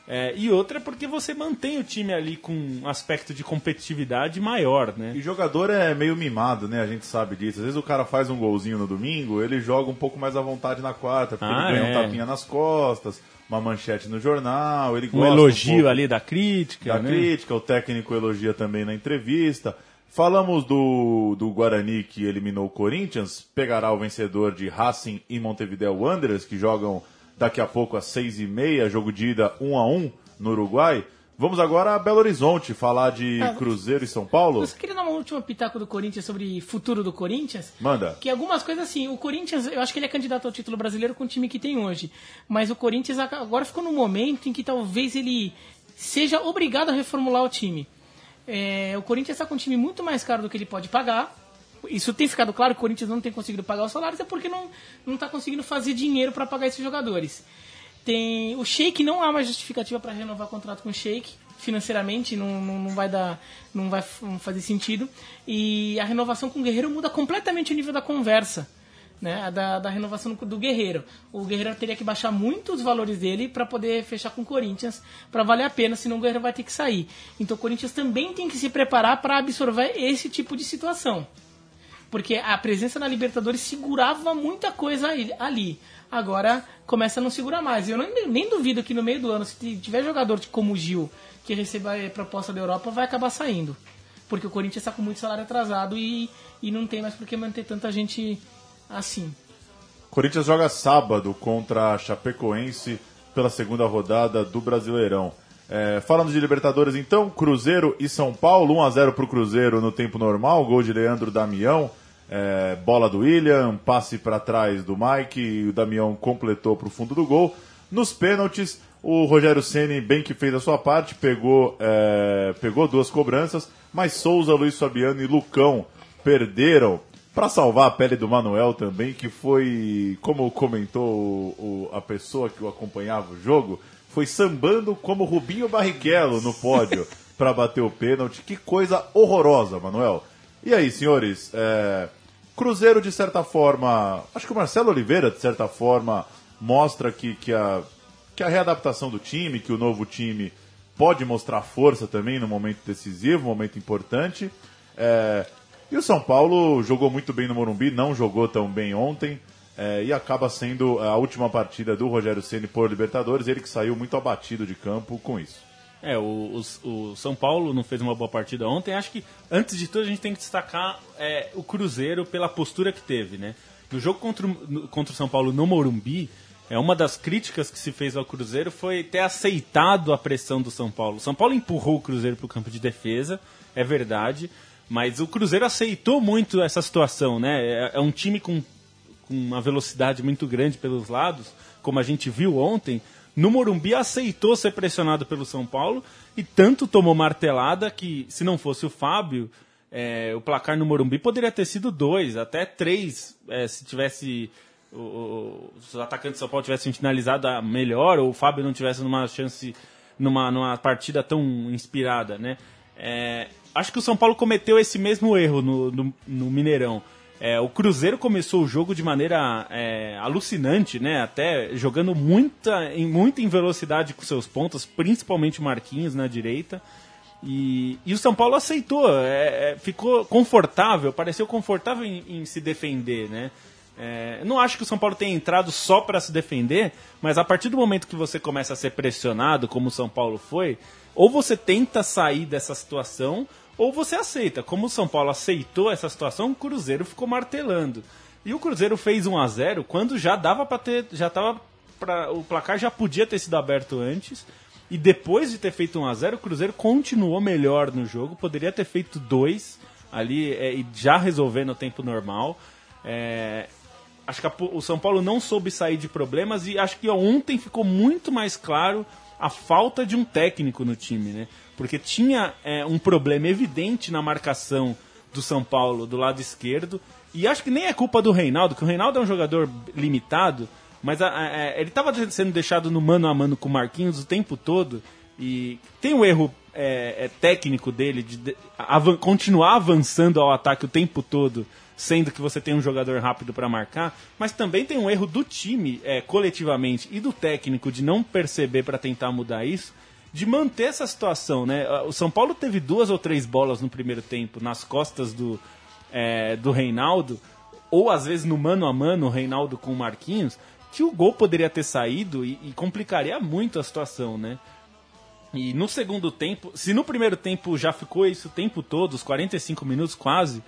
É, e outra é porque você mantém o time ali com um aspecto de competitividade maior, né? E jogador é meio mimado, né? A gente sabe disso. Às vezes o cara faz um golzinho no domingo, ele joga um pouco mais à vontade na quarta, porque ah, ele ganha é. um tapinha nas costas, uma manchete no jornal, ele gosta um elogio um ali da crítica, da né? crítica, o técnico elogia também na entrevista. Falamos do, do Guarani, que eliminou o Corinthians, pegará o vencedor de Racing e Montevideo Wanderers, que jogam daqui a pouco às seis e meia, jogo de ida um a um no Uruguai. Vamos agora a Belo Horizonte, falar de ah, Cruzeiro e São Paulo. Eu só queria dar uma última pitaco do Corinthians sobre futuro do Corinthians. Manda. Que algumas coisas assim, o Corinthians, eu acho que ele é candidato ao título brasileiro com o time que tem hoje. Mas o Corinthians agora ficou num momento em que talvez ele seja obrigado a reformular o time. É, o Corinthians está com um time muito mais caro do que ele pode pagar. Isso tem ficado claro, que o Corinthians não tem conseguido pagar os salários, é porque não não está conseguindo fazer dinheiro para pagar esses jogadores. Tem o Sheik, não há mais justificativa para renovar o contrato com o Sheik, financeiramente não, não, não vai dar, não vai fazer sentido. E a renovação com o Guerreiro muda completamente o nível da conversa, né? Da, da renovação do Guerreiro. O Guerreiro teria que baixar muito os valores dele para poder fechar com o Corinthians, para valer a pena, senão o Guerreiro vai ter que sair. Então o Corinthians também tem que se preparar para absorver esse tipo de situação. Porque a presença na Libertadores segurava muita coisa ali. Agora começa a não segurar mais. Eu nem, nem duvido que no meio do ano, se tiver jogador como o Gil, que receba a proposta da Europa, vai acabar saindo. Porque o Corinthians está com muito salário atrasado e, e não tem mais por que manter tanta gente assim. Corinthians joga sábado contra a Chapecoense pela segunda rodada do Brasileirão. É, falando de Libertadores então, Cruzeiro e São Paulo, um a zero para o Cruzeiro no tempo normal, gol de Leandro Damião. É, bola do William, passe para trás do Mike, e o Damião completou para o fundo do gol. Nos pênaltis, o Rogério Ceni bem que fez a sua parte, pegou, é, pegou duas cobranças, mas Souza, Luiz Fabiano e Lucão perderam para salvar a pele do Manuel também, que foi, como comentou o, o, a pessoa que o acompanhava o jogo, foi sambando como Rubinho Barrichello no pódio para bater o pênalti. Que coisa horrorosa, Manuel. E aí, senhores, é... Cruzeiro, de certa forma, acho que o Marcelo Oliveira, de certa forma, mostra que, que, a, que a readaptação do time, que o novo time pode mostrar força também no momento decisivo, momento importante. É... E o São Paulo jogou muito bem no Morumbi, não jogou tão bem ontem, é... e acaba sendo a última partida do Rogério Ceni por Libertadores, ele que saiu muito abatido de campo com isso. É, o, o, o São Paulo não fez uma boa partida ontem. Acho que, antes de tudo, a gente tem que destacar é, o Cruzeiro pela postura que teve, né? No jogo contra, o, contra o São Paulo no Morumbi, é, uma das críticas que se fez ao Cruzeiro foi ter aceitado a pressão do São Paulo. O São Paulo empurrou o Cruzeiro para o campo de defesa, é verdade, mas o Cruzeiro aceitou muito essa situação, né? É, é um time com, com uma velocidade muito grande pelos lados, como a gente viu ontem. No Morumbi aceitou ser pressionado pelo São Paulo e tanto tomou martelada que, se não fosse o Fábio, é, o placar no Morumbi poderia ter sido dois, até três, é, se tivesse o, o, os atacantes do São Paulo tivessem finalizado melhor ou o Fábio não tivesse numa chance, numa, numa partida tão inspirada, né? É, acho que o São Paulo cometeu esse mesmo erro no, no, no Mineirão. É, o Cruzeiro começou o jogo de maneira é, alucinante, né? Até jogando muita em, muito em velocidade com seus pontas, principalmente o Marquinhos na direita. E, e o São Paulo aceitou, é, é, ficou confortável, pareceu confortável em, em se defender, né? É, não acho que o São Paulo tenha entrado só para se defender, mas a partir do momento que você começa a ser pressionado, como o São Paulo foi, ou você tenta sair dessa situação, ou você aceita. Como o São Paulo aceitou essa situação, o Cruzeiro ficou martelando. E o Cruzeiro fez um a zero quando já dava para ter, já tava pra, o placar já podia ter sido aberto antes. E depois de ter feito um a zero, o Cruzeiro continuou melhor no jogo, poderia ter feito dois ali é, e já resolver no tempo normal. É, acho que a, o São Paulo não soube sair de problemas e acho que ontem ficou muito mais claro a falta de um técnico no time, né? Porque tinha é, um problema evidente na marcação do São Paulo do lado esquerdo, e acho que nem é culpa do Reinaldo, que o Reinaldo é um jogador limitado, mas a, a, ele estava sendo deixado no mano a mano com o Marquinhos o tempo todo, e tem um erro é, é, técnico dele de, de avan- continuar avançando ao ataque o tempo todo, sendo que você tem um jogador rápido para marcar, mas também tem um erro do time, é, coletivamente, e do técnico de não perceber para tentar mudar isso, de manter essa situação, né? O São Paulo teve duas ou três bolas no primeiro tempo nas costas do, é, do Reinaldo, ou às vezes no mano a mano, o Reinaldo com o Marquinhos, que o gol poderia ter saído e, e complicaria muito a situação, né? E no segundo tempo, se no primeiro tempo já ficou isso o tempo todo, os quarenta e cinco minutos quase,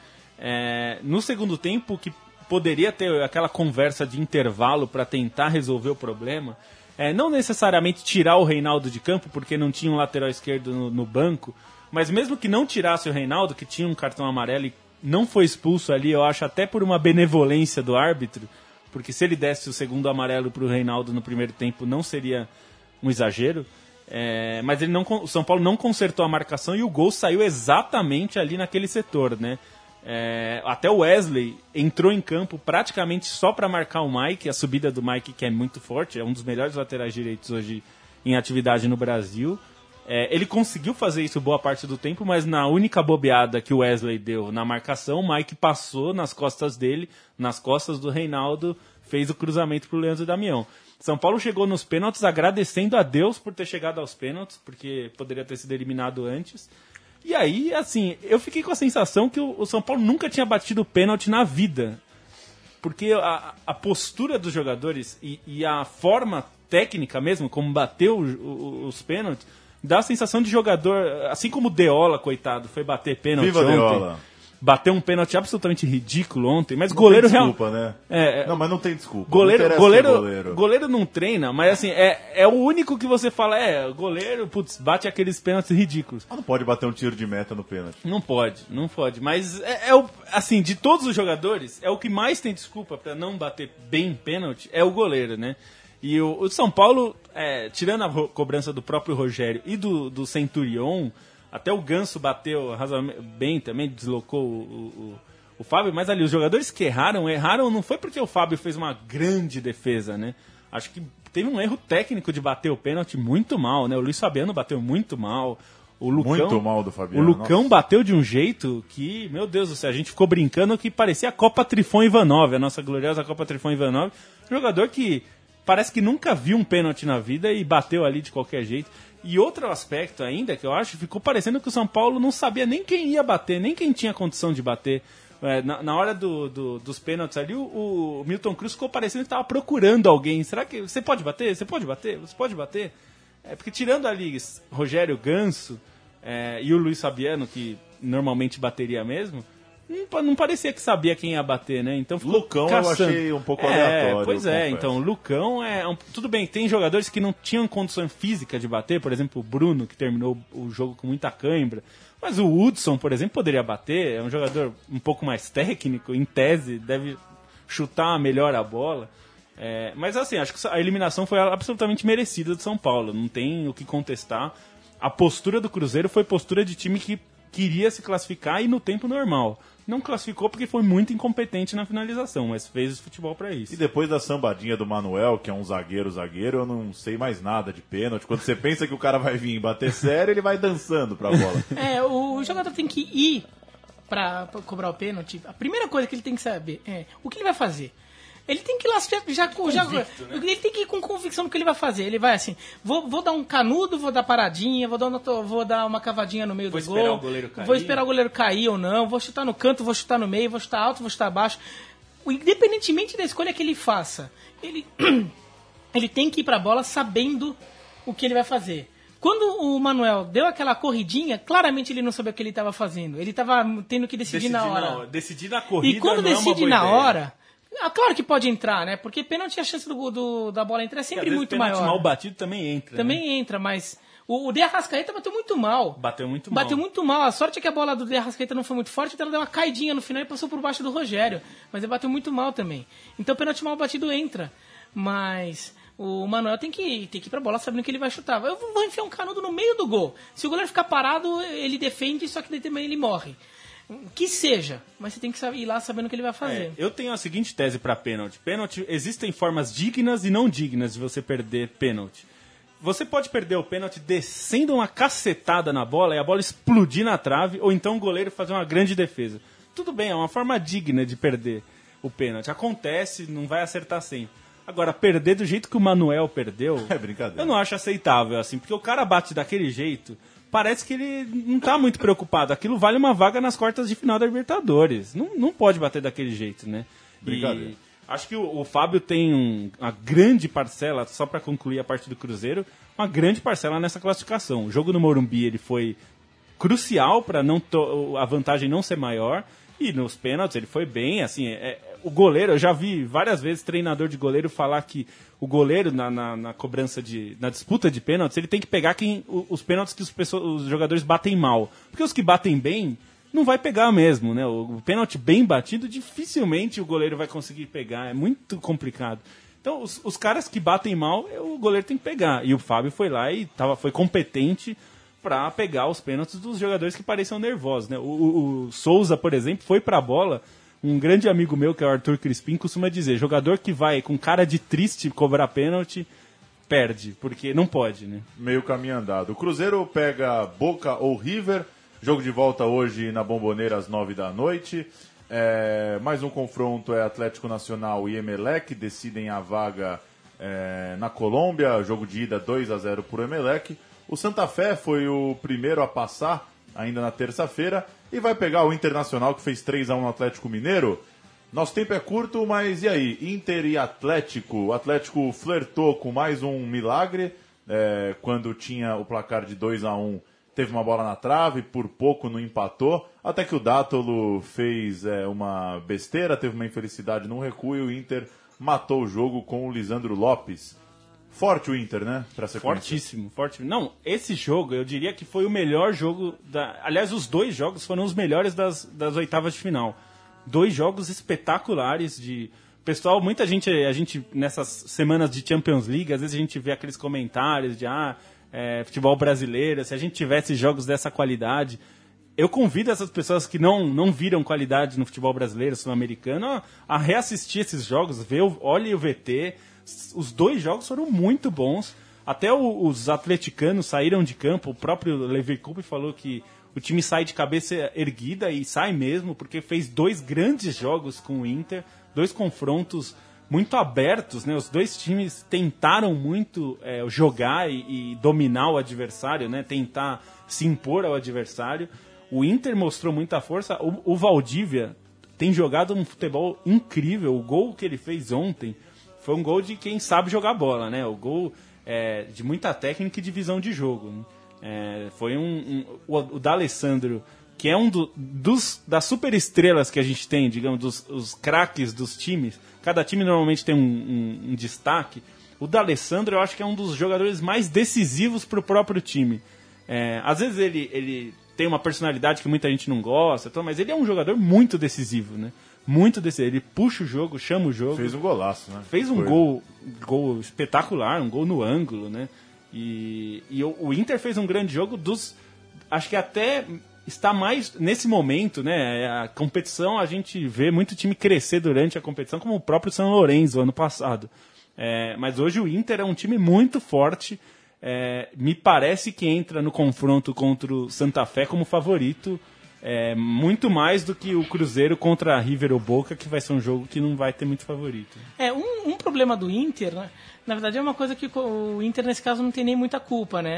é, no segundo tempo que poderia ter aquela conversa de intervalo para tentar resolver o problema, é, não necessariamente tirar o Reinaldo de campo, porque não tinha um lateral esquerdo no, no banco, mas mesmo que não tirasse o Reinaldo, que tinha um cartão amarelo e não foi expulso ali, eu acho até por uma benevolência do árbitro, porque se ele desse o segundo amarelo para o Reinaldo no primeiro tempo não seria um exagero. É, mas ele não, o São Paulo não consertou a marcação e o gol saiu exatamente ali naquele setor, né? É, até o Wesley entrou em campo praticamente só para marcar o Mike, a subida do Mike, que é muito forte, é um dos melhores laterais direitos hoje em atividade no Brasil. É, ele conseguiu fazer isso boa parte do tempo, mas na única bobeada que o Wesley deu na marcação, o Mike passou nas costas dele, nas costas do Reinaldo, fez o cruzamento para o Leandro Damião. São Paulo chegou nos pênaltis agradecendo a Deus por ter chegado aos pênaltis, porque poderia ter sido eliminado antes. E aí, assim, eu fiquei com a sensação que o, o São Paulo nunca tinha batido pênalti na vida. Porque a, a postura dos jogadores e, e a forma técnica mesmo, como bateu o, o, os pênaltis, dá a sensação de jogador, assim como o Deola, coitado, foi bater pênalti Viva ontem. Deola. Bateu um pênalti absolutamente ridículo ontem, mas Não goleiro tem desculpa, real... né? É, não, mas não tem desculpa. Goleiro, não goleiro, goleiro. goleiro não treina, mas assim, é, é o único que você fala, é, goleiro, putz, bate aqueles pênaltis ridículos. Ah, não pode bater um tiro de meta no pênalti. Não pode, não pode. Mas é, é o, assim, de todos os jogadores, é o que mais tem desculpa pra não bater bem pênalti, é o goleiro, né? E o, o São Paulo, é, tirando a ro- cobrança do próprio Rogério e do, do Centurion, até o Ganso bateu razoavelmente bem também, deslocou o, o, o Fábio, mas ali os jogadores que erraram, erraram não foi porque o Fábio fez uma grande defesa, né? Acho que teve um erro técnico de bater o pênalti muito mal, né? O Luiz Fabiano bateu muito mal. O Lucão, muito mal do Fabiano. O Lucão nossa. bateu de um jeito que, meu Deus do céu, a gente ficou brincando que parecia a Copa Trifon Ivanov, a nossa gloriosa Copa Trifon Ivanov. Jogador que parece que nunca viu um pênalti na vida e bateu ali de qualquer jeito. E outro aspecto ainda que eu acho, ficou parecendo que o São Paulo não sabia nem quem ia bater, nem quem tinha condição de bater. É, na, na hora do, do, dos pênaltis ali, o, o Milton Cruz ficou parecendo que estava procurando alguém. Será que você pode bater? Você pode bater? Você pode bater? É, porque tirando ali Rogério Ganso é, e o Luiz Fabiano, que normalmente bateria mesmo, não, não parecia que sabia quem ia bater, né? Então ficou Lucão caçando. Eu achei um pouco é, aleatório. Pois é, confesso. então, Lucão é... Um, tudo bem, tem jogadores que não tinham condição física de bater, por exemplo, o Bruno, que terminou o jogo com muita cãibra, mas o Hudson, por exemplo, poderia bater, é um jogador um pouco mais técnico, em tese, deve chutar melhor a bola. É, mas assim, acho que a eliminação foi absolutamente merecida do São Paulo, não tem o que contestar. A postura do Cruzeiro foi postura de time que queria se classificar e no tempo normal. Não classificou porque foi muito incompetente na finalização, mas fez o futebol pra isso. E depois da sambadinha do Manuel, que é um zagueiro, zagueiro, eu não sei mais nada de pênalti. Quando você pensa que o cara vai vir bater sério, ele vai dançando pra bola. É, o jogador tem que ir pra, pra cobrar o pênalti. A primeira coisa que ele tem que saber é o que ele vai fazer. Ele tem que ir lá já, já, já né? ele tem que ir com convicção do que ele vai fazer. Ele vai assim, vou, vou dar um canudo, vou dar paradinha, vou dar, uma, vou dar uma cavadinha no meio vou do gol. Esperar o goleiro cair. Vou esperar o goleiro cair ou não, vou chutar no canto, vou chutar no meio, vou chutar alto, vou chutar baixo. Independentemente da escolha que ele faça, ele, ele tem que ir pra bola sabendo o que ele vai fazer. Quando o Manuel deu aquela corridinha, claramente ele não sabia o que ele estava fazendo. Ele estava tendo que decidir, decidir na hora. Na, decidir na corrida. E quando não decide é uma boa na ideia. hora, ah, claro que pode entrar, né? Porque pênalti, a chance do, do, da bola entrar é sempre Porque, muito às vezes, maior. mal batido também entra. Também né? entra, mas o, o De Arrascaeta bateu muito mal. Bateu muito mal. Bateu muito mal. A sorte é que a bola do De Arrascaeta não foi muito forte, então ela deu uma caidinha no final e passou por baixo do Rogério. Mas ele bateu muito mal também. Então o pênalti mal batido entra. Mas o Manuel tem que, tem que ir pra bola sabendo que ele vai chutar. Eu vou enfiar um canudo no meio do gol. Se o goleiro ficar parado, ele defende, só que daí também ele morre. Que seja, mas você tem que ir lá sabendo o que ele vai fazer. É, eu tenho a seguinte tese para pênalti. Pênalti, existem formas dignas e não dignas de você perder pênalti. você pode perder o pênalti descendo uma cacetada na bola e a bola explodir na trave, ou então o goleiro fazer uma grande defesa. Tudo bem, é uma forma digna de perder o pênalti. Acontece, não vai acertar sempre. Agora, perder do jeito que o Manuel perdeu, é brincadeira. Eu não acho aceitável, assim, porque o cara bate daquele jeito, parece que ele não tá muito preocupado. Aquilo vale uma vaga nas quartas de final da Libertadores. Não, não pode bater daquele jeito, né? Brincadeira. E acho que o, o Fábio tem um, uma grande parcela, só para concluir a parte do Cruzeiro, uma grande parcela nessa classificação. O jogo no Morumbi ele foi crucial para não to- a vantagem não ser maior, e nos pênaltis ele foi bem, assim, é, o goleiro, eu já vi várias vezes treinador de goleiro falar que o goleiro na, na, na cobrança de, na disputa de pênaltis, ele tem que pegar quem, os pênaltis que os, pessoas, os jogadores batem mal, porque os que batem bem não vai pegar mesmo, né? O, o pênalti bem batido, dificilmente o goleiro vai conseguir pegar, é muito complicado. Então, os, os caras que batem mal, o goleiro tem que pegar. E o Fábio foi lá e tava, foi competente para pegar os pênaltis dos jogadores que pareciam nervosos, né? O, o, o Souza, por exemplo, foi pra bola. Um grande amigo meu, que é o Arthur Crispim, costuma dizer, jogador que vai com cara de triste cobrar pênalti, perde, porque não pode, né? Meio caminho andado. O Cruzeiro pega Boca ou River, jogo de volta hoje na Bomboneira às nove da noite. É, mais um confronto é Atlético Nacional e Emelec, decidem a vaga é, na Colômbia, jogo de ida dois a zero por Emelec. O Santa Fé foi o primeiro a passar, ainda na terça-feira, e vai pegar o Internacional, que fez três a um no Atlético Mineiro. Nosso tempo é curto, mas e aí? Inter e Atlético. O Atlético flertou com mais um milagre, é, quando tinha o placar de dois a um, teve uma bola na trave, por pouco não empatou, até que o Dátolo fez é, uma besteira, teve uma infelicidade num recuo e o Inter matou o jogo com o Lisandro Lopes. Forte o Inter, né? Pra sequência. Fortíssimo, fortíssimo. Não, esse jogo eu diria que foi o melhor jogo da... Aliás, os dois jogos foram os melhores das, das oitavas de final. Dois jogos espetaculares de... Pessoal, muita gente, a gente, nessas semanas de Champions League, às vezes a gente vê aqueles comentários de ah, é, futebol brasileiro, se a gente tivesse jogos dessa qualidade. Eu convido essas pessoas que não, não viram qualidade no futebol brasileiro, sul-americano, a, a reassistir esses jogos, ver, olhe o V T. Os dois jogos foram muito bons. Até o, os atleticanos saíram de campo. O próprio Levi Coupe falou que o time sai de cabeça erguida, e sai mesmo, porque fez dois grandes jogos com o Inter, dois confrontos muito abertos, né? Os dois times tentaram muito é, jogar e, e dominar o adversário, né? Tentar se impor ao adversário. O Inter mostrou muita força. O, o Valdívia tem jogado um futebol incrível. O gol que ele fez ontem foi um gol de quem sabe jogar bola, né? O gol é, de muita técnica e de visão de jogo. Né? É, foi um, um o, o D'Alessandro, que é um do, dos, das superestrelas que a gente tem, digamos, dos os craques dos times. Cada time normalmente tem um, um, um destaque. O D'Alessandro eu acho que é um dos jogadores mais decisivos para o próprio time. É, às vezes ele, ele tem uma personalidade que muita gente não gosta, mas ele é um jogador muito decisivo, né? Muito decisivo. Ele puxa o jogo, chama o jogo. Fez um golaço, né? Fez um gol, gol espetacular, um gol no ângulo, né? E, e o, o Inter fez um grande jogo dos... Acho que até está mais nesse momento, né? A competição, a gente vê muito time crescer durante a competição, como o próprio São Lourenço ano passado. É, mas hoje o Inter é um time muito forte. É, me parece que entra no confronto contra o Santa Fé como favorito. É, muito mais do que o Cruzeiro contra a River ou Boca, que vai ser um jogo que não vai ter muito favorito. É, um, um problema do Inter, né, na verdade é uma coisa que o Inter nesse caso não tem nem muita culpa, né?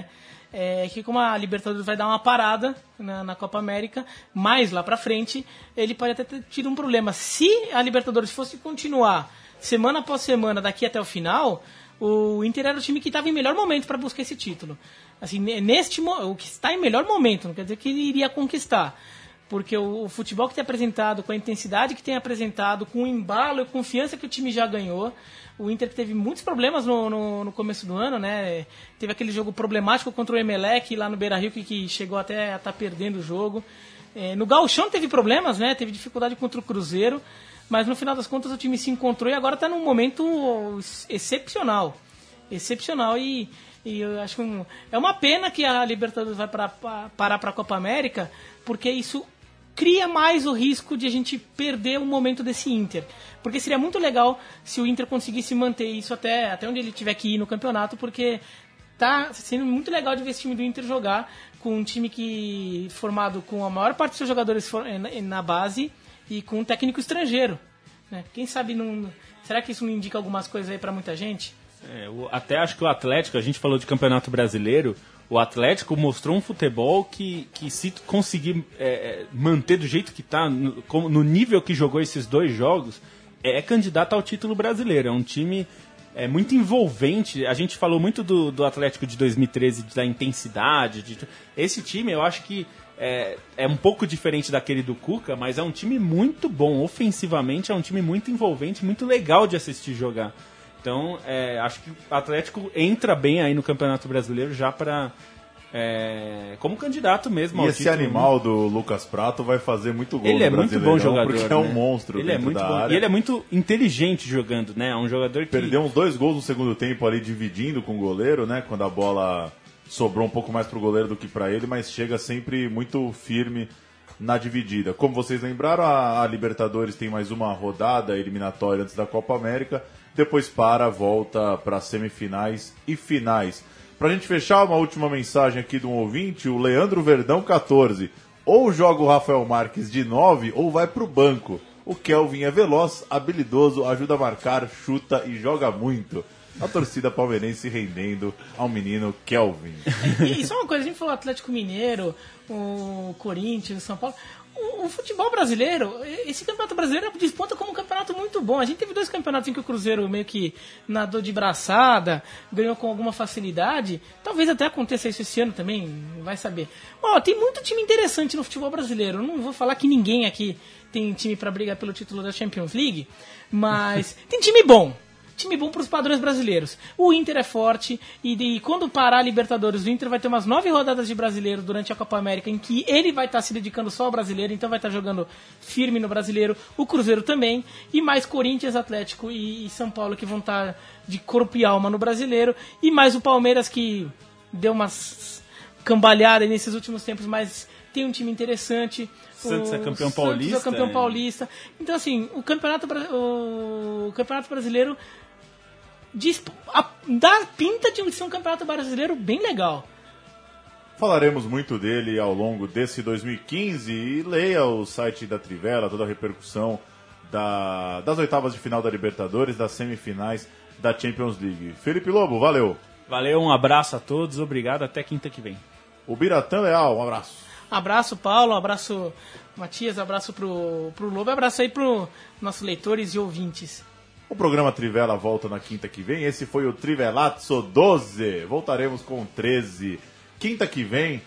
É que como a Libertadores vai dar uma parada na, na Copa América, mais lá pra frente, ele pode até ter tido um problema. Se a Libertadores fosse continuar semana após semana daqui até o final, o Inter era o time que estava em melhor momento para buscar esse título. Assim, neste, o que está em melhor momento, não quer dizer que ele iria conquistar. Porque o, o futebol que tem apresentado, com a intensidade que tem apresentado, com o embalo e a confiança que o time já ganhou, o Inter teve muitos problemas no, no, no começo do ano, né? Teve aquele jogo problemático contra o Emelec lá no Beira-Rio, que, que chegou até a estar tá perdendo o jogo. É, no Gauchão teve problemas, né? Teve dificuldade contra o Cruzeiro, mas no final das contas o time se encontrou e agora está num momento excepcional. Excepcional e, e eu acho que um, é uma pena que a Libertadores vai pra, pra, parar para a Copa América, porque isso cria mais o risco de a gente perder o momento desse Inter. Porque seria muito legal se o Inter conseguisse manter isso até, até onde ele tiver que ir no campeonato, porque tá sendo muito legal de ver esse time do Inter jogar com um time que formado com a maior parte dos seus jogadores na base e com um técnico estrangeiro. Né? Quem sabe não... Será que isso não indica algumas coisas aí pra muita gente? É, o, até acho que o Atlético, a gente falou de Campeonato Brasileiro, o Atlético mostrou um futebol que, que se conseguir é, manter do jeito que está, no, no nível que jogou esses dois jogos, é candidato ao título brasileiro. É um time é, muito envolvente. A gente falou muito do, do Atlético de dois mil e treze, da intensidade. De, esse time eu acho que é, é um pouco diferente daquele do Cuca, mas é um time muito bom. Ofensivamente é um time muito envolvente, muito legal de assistir jogar. Então, é, acho que o Atlético entra bem aí no Campeonato Brasileiro já para é, como candidato mesmo. E ao esse título, animal do Lucas Prato vai fazer muito gol. Ele é muito bom jogador, porque né? é um monstro. Ele é muito da bom. área. E ele é muito inteligente jogando, né? É um jogador que perdeu uns dois gols no segundo tempo ali dividindo com o goleiro, né? Quando a bola sobrou um pouco mais pro goleiro do que para ele, mas chega sempre muito firme na dividida. Como vocês lembraram, a, a Libertadores tem mais uma rodada eliminatória antes da Copa América. Depois para, volta para semifinais e finais. Pra gente fechar, uma última mensagem aqui de um ouvinte, o Leandro Verdão quatorze. Ou joga o Rafael Marques de nove ou vai pro banco. O Kelvin é veloz, habilidoso, ajuda a marcar, chuta e joga muito. A torcida palmeirense rendendo ao menino Kelvin. E, e só uma coisa, a gente falou Atlético Mineiro, o Corinthians, o São Paulo... O, o futebol brasileiro, esse campeonato brasileiro desponta como um campeonato muito bom. A gente teve dois campeonatos em que o Cruzeiro meio que nadou de braçada, ganhou com alguma facilidade. Talvez até aconteça isso esse ano também, vai saber. Ó, tem muito time interessante no futebol brasileiro. Eu não vou falar que ninguém aqui tem time para brigar pelo título da Champions League, mas tem time bom. Time bom para os padrões brasileiros. O Inter é forte e, de, quando parar a Libertadores, o Inter vai ter umas nove rodadas de brasileiro durante a Copa América em que ele vai estar tá se dedicando só ao brasileiro, então vai estar tá jogando firme no brasileiro. O Cruzeiro também. E mais Corinthians, Atlético e, e São Paulo que vão estar tá de corpo e alma no brasileiro. E mais o Palmeiras que deu umas cambalhadas nesses últimos tempos, mas tem um time interessante. Santos é campeão Santos paulista. é campeão é. paulista. Então, assim, o campeonato, o campeonato brasileiro diz, a, dá pinta de ser um campeonato brasileiro bem legal. Falaremos muito dele ao longo desse dois mil e quinze e leia o site da Trivela, toda a repercussão da, das oitavas de final da Libertadores, das semifinais da Champions League. Felipe Lobo, valeu. Valeu, um abraço a todos, obrigado, até quinta que vem. O Biratã Leal, um abraço. Abraço, Paulo, abraço, Matias, abraço pro, pro Lobo, abraço aí pro nossos leitores e ouvintes. O programa Trivela volta na quinta que vem. Esse foi o Trivelazzo doze. Voltaremos com treze. Quinta que vem,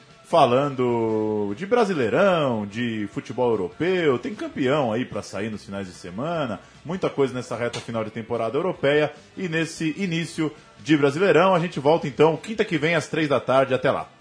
falando de Brasileirão, de futebol europeu. Tem campeão aí para sair nos finais de semana. Muita coisa nessa reta final de temporada europeia. E nesse início de Brasileirão, a gente volta então quinta que vem às três da tarde. Até lá.